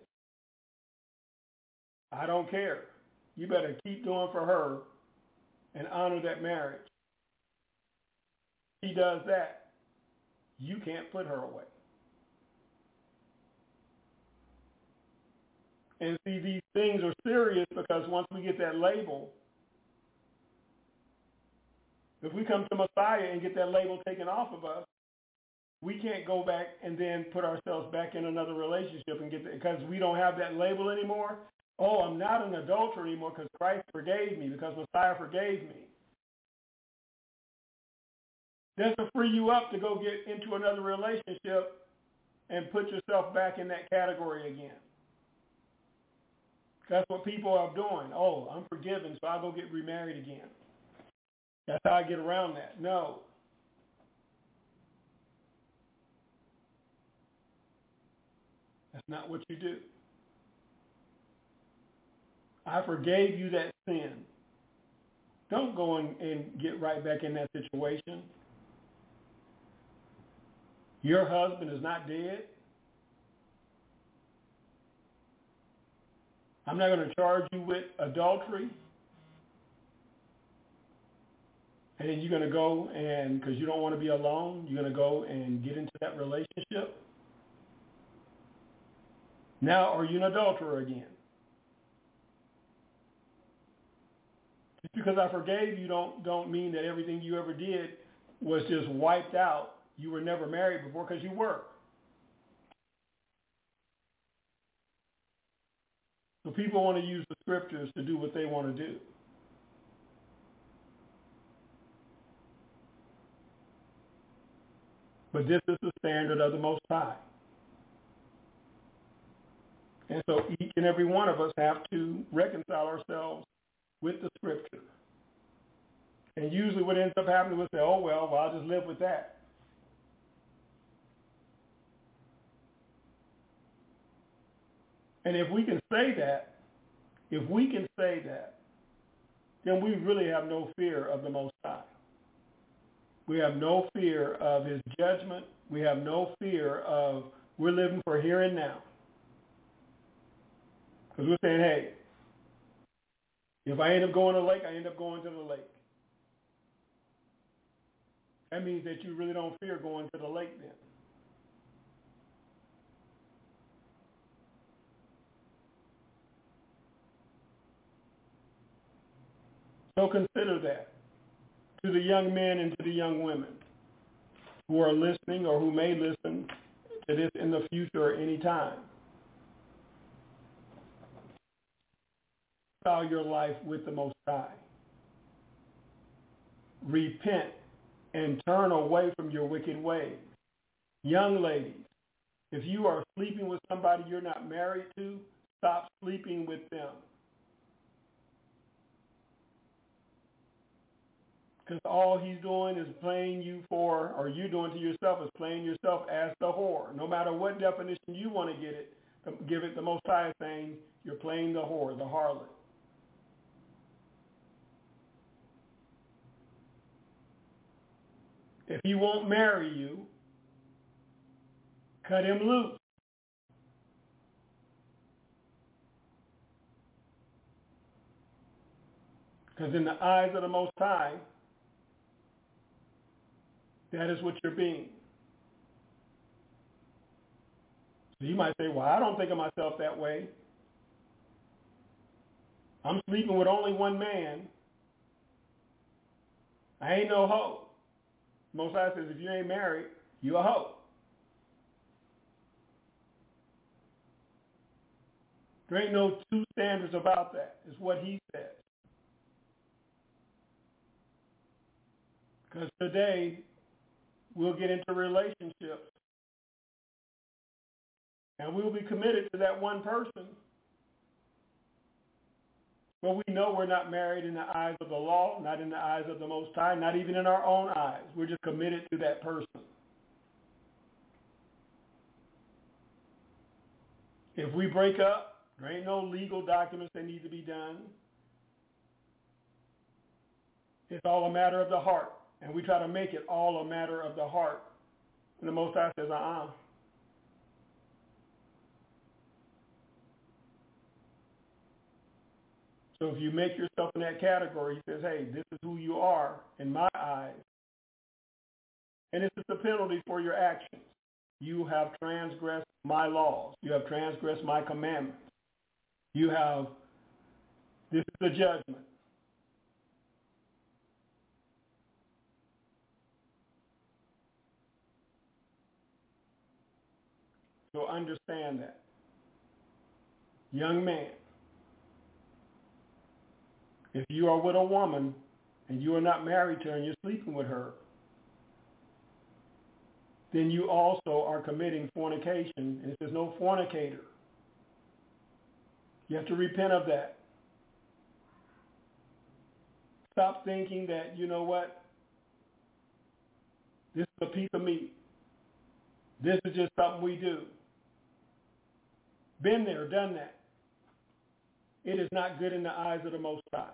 I don't care. You better keep doing for her and honor that marriage. She does that, you can't put her away. And see, these things are serious because once we get that label, if we come to Messiah and get that label taken off of us, we can't go back and then put ourselves back in another relationship and get that, because we don't have that label anymore. Oh, I'm not an adulterer anymore because Christ forgave me, because Messiah forgave me. That's to free you up to go get into another relationship and put yourself back in that category again. That's what people are doing. Oh, I'm forgiven, so I'll go get remarried again. That's how I get around that. No. That's not what you do. I forgave you that sin. Don't go and get right back in that situation. Your husband is not dead. I'm not going to charge you with adultery. And then you're going to go and, because you don't want to be alone, you're going to go and get into that relationship. Now, are you an adulterer again? Just because I forgave you don't mean that everything you ever did was just wiped out. You were never married before, because you were. So people want to use the scriptures to do what they want to do. But this is the standard of the Most High. And so each and every one of us have to reconcile ourselves with the scripture. And usually what ends up happening is say, oh, well, I'll just live with that. And if we can say that, then we really have no fear of the Most High. We have no fear of his judgment. We have no fear of, we're living for here and now. Because we're saying, hey, if I end up going to the lake, I end up going to the lake. That means that you really don't fear going to the lake then. So consider that to the young men and to the young women who are listening or who may listen to this in the future or any time. Reconcile your life with the Most High. Repent and turn away from your wicked ways. Young ladies, if you are sleeping with somebody you're not married to, stop sleeping with them. Because all he's doing is playing you for, or you doing to yourself is playing yourself as the whore. No matter what definition you want to give it, the Most High is saying you're playing the whore, the harlot. If he won't marry you, cut him loose. Because in the eyes of the Most High, that is what you're being. So you might say, well, I don't think of myself that way. I'm sleeping with only one man. I ain't no hoe. Most High says, if you ain't married, you a hoe. There ain't no two standards about that. It's what he says. Because today, we'll get into relationships, and we'll be committed to that one person. But we know we're not married in the eyes of the law, not in the eyes of the Most High, not even in our own eyes. We're just committed to that person. If we break up, there ain't no legal documents that need to be done. It's all a matter of the heart. And we try to make it all a matter of the heart. And the Most High says, So if you make yourself in that category, he says, hey, this is who you are in my eyes. And this is the penalty for your actions. You have transgressed my laws. You have transgressed my commandments. This is the judgment. So understand that. Young man, if you are with a woman and you are not married to her and you're sleeping with her, then you also are committing fornication. And it says no fornicator. You have to repent of that. Stop thinking that, you know what, this is a piece of meat. This is just something we do. Been there, done that. It is not good in the eyes of the Most High.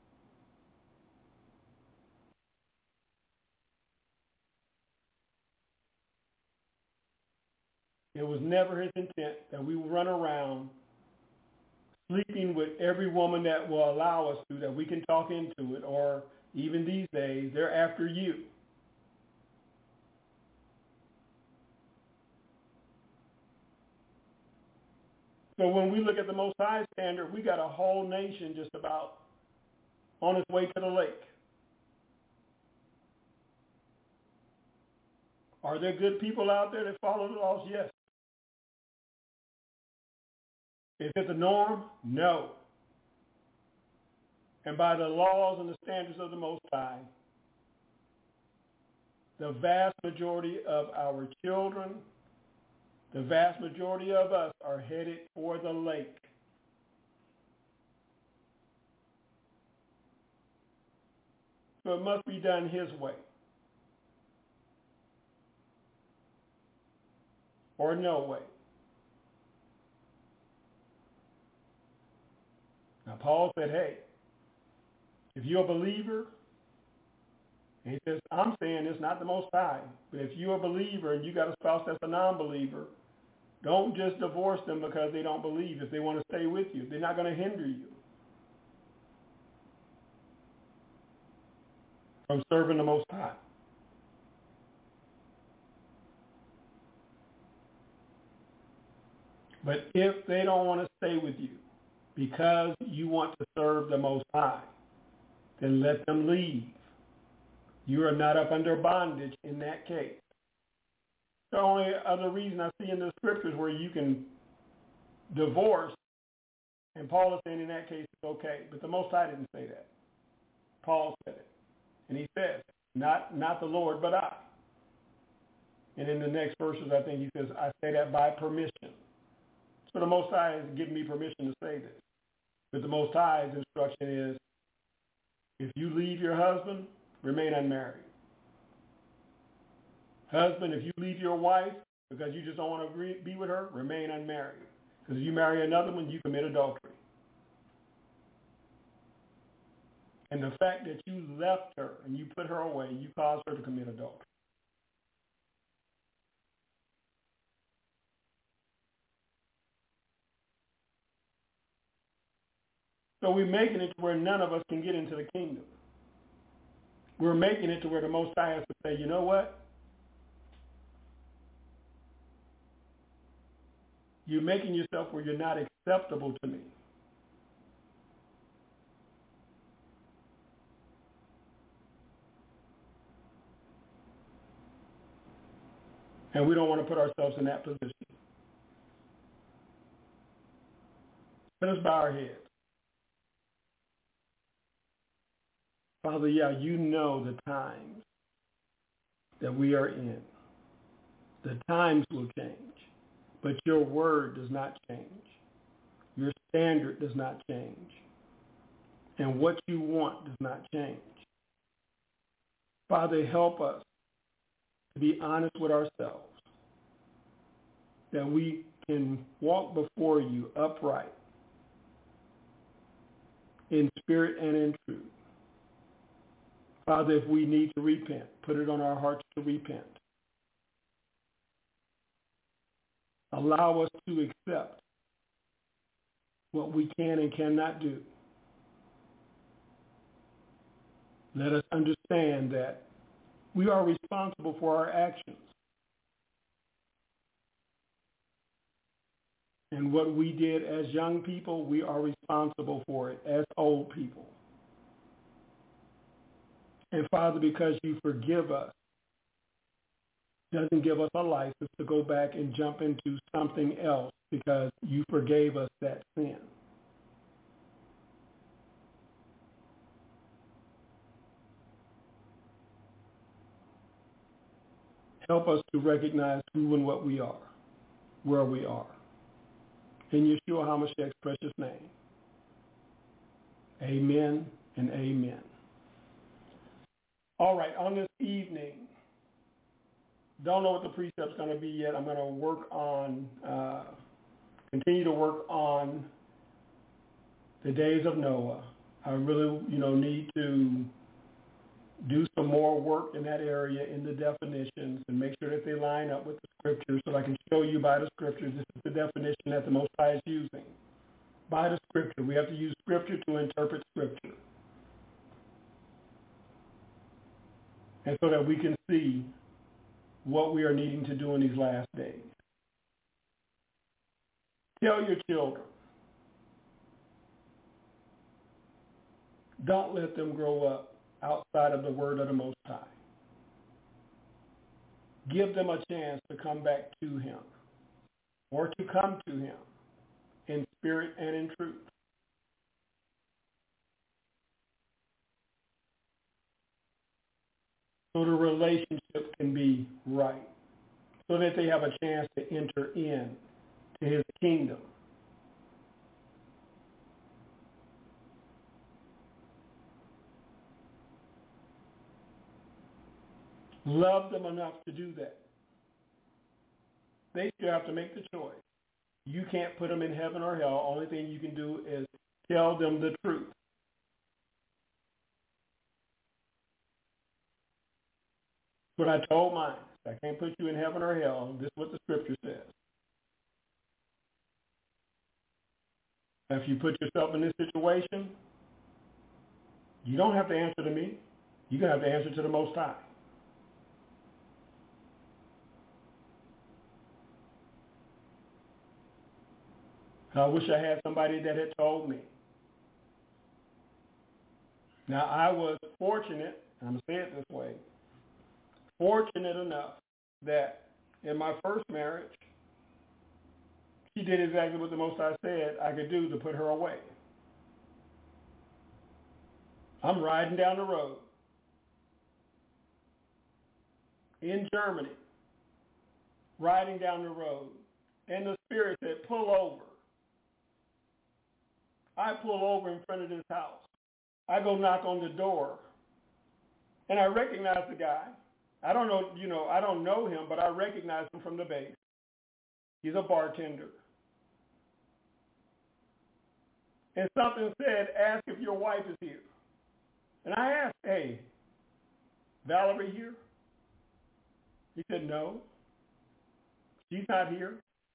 It was never his intent that we would run around sleeping with every woman that will allow us to, that we can talk into it, or even these days, they're after you. So when we look at the Most High standard, we got a whole nation just about on its way to the lake. Are there good people out there that follow the laws? Yes. Is it the norm? No. And by the laws and the standards of the Most High, the vast majority of our children, the vast majority of us are headed for the lake. So it must be done his way. Or no way. Now Paul said, hey, if you're a believer, and he says, I'm saying this, not the Most High, but if you're a believer and you got a spouse that's a non-believer, don't just divorce them because they don't believe. If they want to stay with you, they're not going to hinder you from serving the Most High. But if they don't want to stay with you because you want to serve the Most High, then let them leave. You are not up under bondage in that case. The only other reason I see in the scriptures where you can divorce, and Paul is saying in that case it's okay, but the Most High didn't say that. Paul said it. And he says, not the Lord, but I. And in the next verses, I think he says, I say that by permission. So the Most High has given me permission to say this. But the Most High's instruction is, if you leave your husband, remain unmarried. Husband, if you leave your wife because you just don't want to be with her, remain unmarried. Because if you marry another one, you commit adultery. And the fact that you left her and you put her away, you caused her to commit adultery. So we're making it to where none of us can get into the kingdom. We're making it to where the Most High has to say, you know what? You're making yourself where you're not acceptable to me. And we don't want to put ourselves in that position. Let us bow our heads. Father, you know the times that we are in. The times will change, but your word does not change. Your standard does not change. And what you want does not change. Father, help us to be honest with ourselves, that we can walk before you upright, in spirit and in truth. Father, if we need to repent, put it on our hearts to repent. Allow us to accept what we can and cannot do. Let us understand that we are responsible for our actions. And what we did as young people, we are responsible for it as old people. And Father, because you forgive us, doesn't give us a license to go back and jump into something else because you forgave us that sin. Help us to recognize who and what we are, where we are. In Yeshua HaMashiach's precious name. Amen and amen. All right, on this evening, don't know what the precept's going to be yet. I'm going to continue to work on the days of Noah. I really, need to do some more work in that area in the definitions and make sure that they line up with the scriptures so I can show you by the scriptures. This is the definition that the Most High is using. By the scripture. We have to use scripture to interpret scripture. And so that we can see what we are needing to do in these last days. Tell your children. Don't let them grow up outside of the word of the Most High. Give them a chance to come back to him or to come to him in spirit and in truth. So the relationship can be right, so that they have a chance to enter in to his kingdom. Love them enough to do that. They still have to make the choice. You can't put them in heaven or hell. Only thing you can do is tell them the truth. What I told mine, I can't put you in heaven or hell. This is what the scripture says. If you put yourself in this situation, you don't have to answer to me. You're going to have to answer to the Most High. I wish I had somebody that had told me. Now, I was fortunate, I'm going to say it this way, fortunate enough that in my first marriage, she did exactly what the Most High said I could do to put her away. I'm riding down the road in Germany, riding down the road, and the Spirit said, pull over. I pull over in front of this house. I go knock on the door, and I recognize the guy. I don't know him, but I recognize him from the base. He's a bartender. And something said, ask if your wife is here. And I asked, hey, Valerie here? He said, no, she's not here.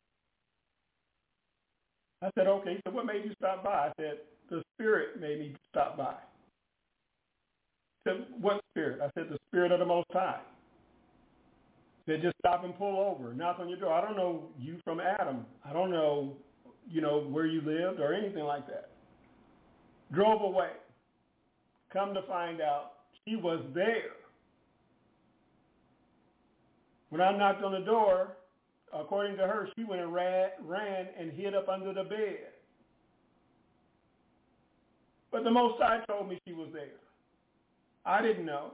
I said, okay. He said, what made you stop by? I said, the Spirit made me stop by. He said, what Spirit? I said, the Spirit of the Most High. He said, just stop and pull over, knock on your door. I don't know you from Adam. I don't know, where you lived or anything like that. Drove away. Come to find out, she was there. When I knocked on the door, according to her, she went and ran and hid up under the bed. But the Most High told me she was there. I didn't know.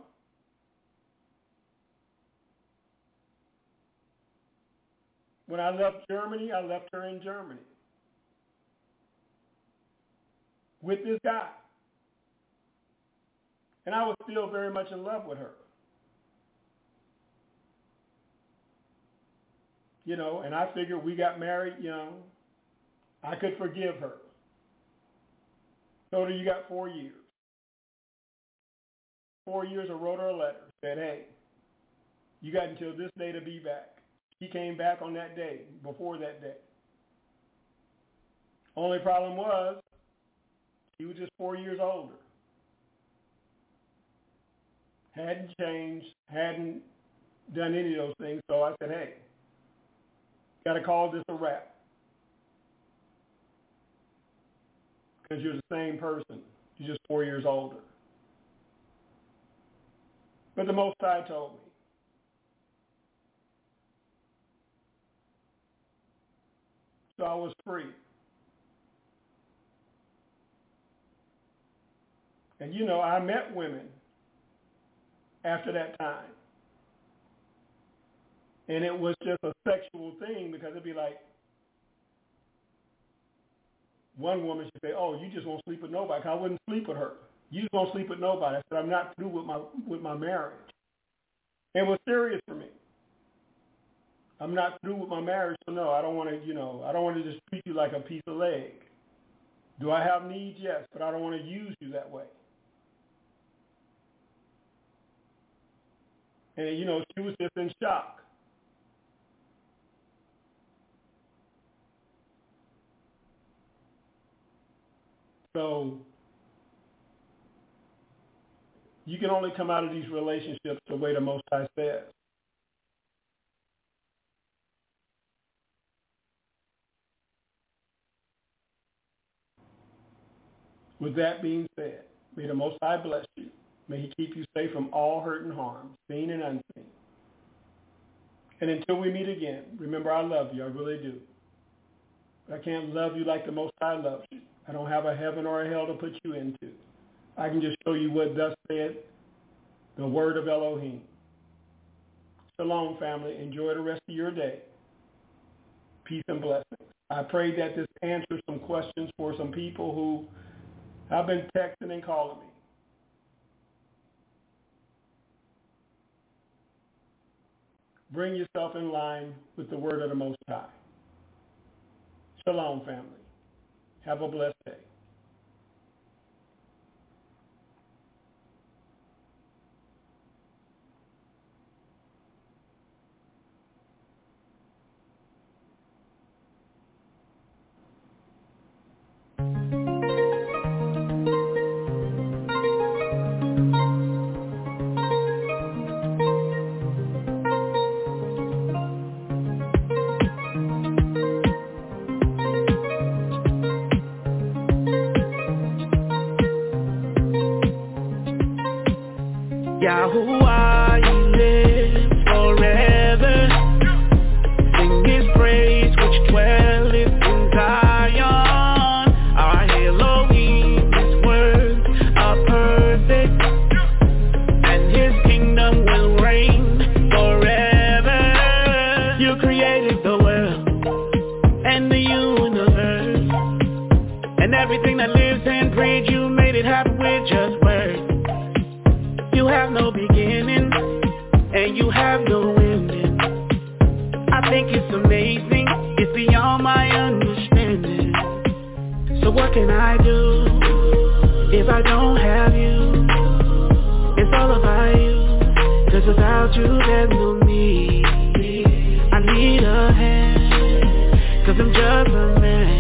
When I left Germany, I left her in Germany with this guy. And I was still very much in love with her. You know, and I figured we got married young. I could forgive her. Told her you got 4 years. 4 years, I wrote her a letter. Said, hey, you got until this day to be back. She came back on that day, before that day. Only problem was, he was just 4 years older. Hadn't changed, hadn't done any of those things. So I said, hey, got to call this a wrap. Because you're the same person. You're just 4 years older. But the Most High told me, so I was free. And you know, I met women after that time. And it was just a sexual thing because it'd be like, one woman should say, oh, you just won't sleep with nobody. I wouldn't sleep with her. You just won't sleep with nobody. I said, I'm not through with my marriage. And it was serious for me. I'm not through with my marriage, so no, I don't want to, I don't want to just treat you like a piece of leg. Do I have needs? Yes, but I don't want to use you that way. And, she was just in shock. So you can only come out of these relationships the way the Most High says. With that being said, may the Most High bless you. May he keep you safe from all hurt and harm, seen and unseen. And until we meet again, remember I love you. I really do. But I can't love you like the Most High loves you. I don't have a heaven or a hell to put you into. I can just show you what thus said the word of Elohim. Shalom, family. Enjoy the rest of your day. Peace and blessings. I pray that this answers some questions for some people who have been texting and calling me. Bring yourself in line with the word of the Most High. Shalom, family. Have a blessed day. Yahuwah, you live forever. Sing his praise which dwelleth in Zion. Our Elohim, his words are perfect, and his kingdom will reign forever. You created the world and the universe, and everything that lives and breathes. You made it happen with just words. You have no beginning, and you have no ending. I think it's amazing, it's beyond my understanding. So what can I do if I don't have you? It's all about you, 'cause without you there's no me. I need a hand, 'cause I'm just a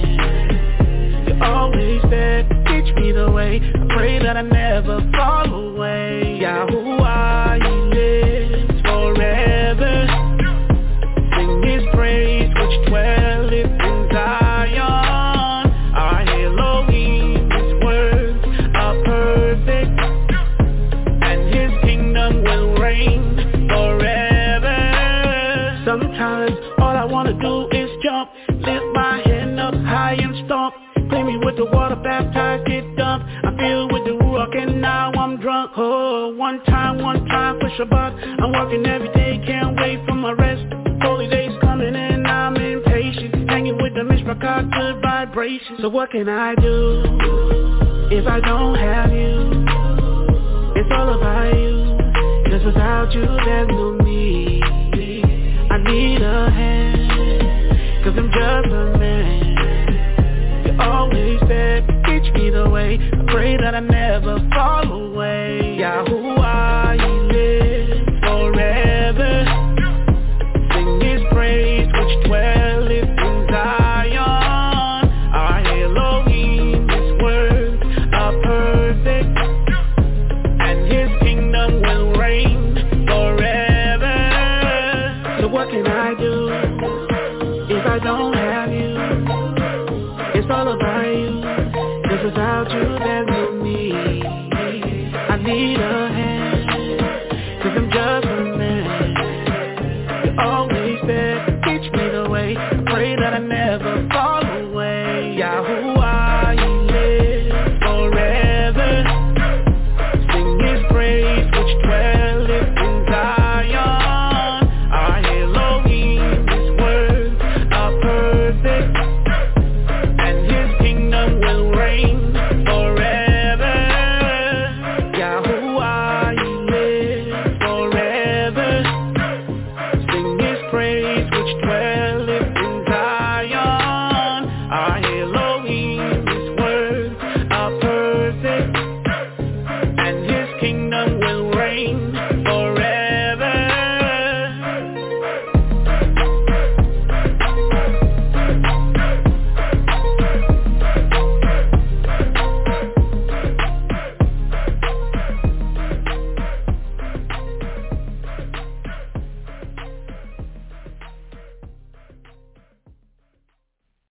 man. You're always there, teach me the way. I pray that I never fall away. Yahuwah, he lives forever. Sing his praise which dwelleth in Zion. Our Elohim, his words are perfect, and his kingdom will reign forever. Sometimes all I wanna do is jump, lift my hand up high and stomp. Clean me with the water, baptized, get dumped. I feel broke and now I'm drunk. Oh, one time, push a buck. I'm working every day, can't wait for my rest. Holy days coming and I'm impatient. Hanging with the Mishpachah, good vibrations. So what can I do if I don't have you? It's all about you, 'cause without you there's no me. I need a hand, 'cause I'm just a man. You always said, teach me the way. I pray that I never fall away. Yahuwah, you live forever. Sing his praise which dwelleth in Zion. Our Elohim, his words are perfect, and his kingdom will reign forever. So what can I do if I don't have you? It's all about you, 'cause without you there's no me. I need a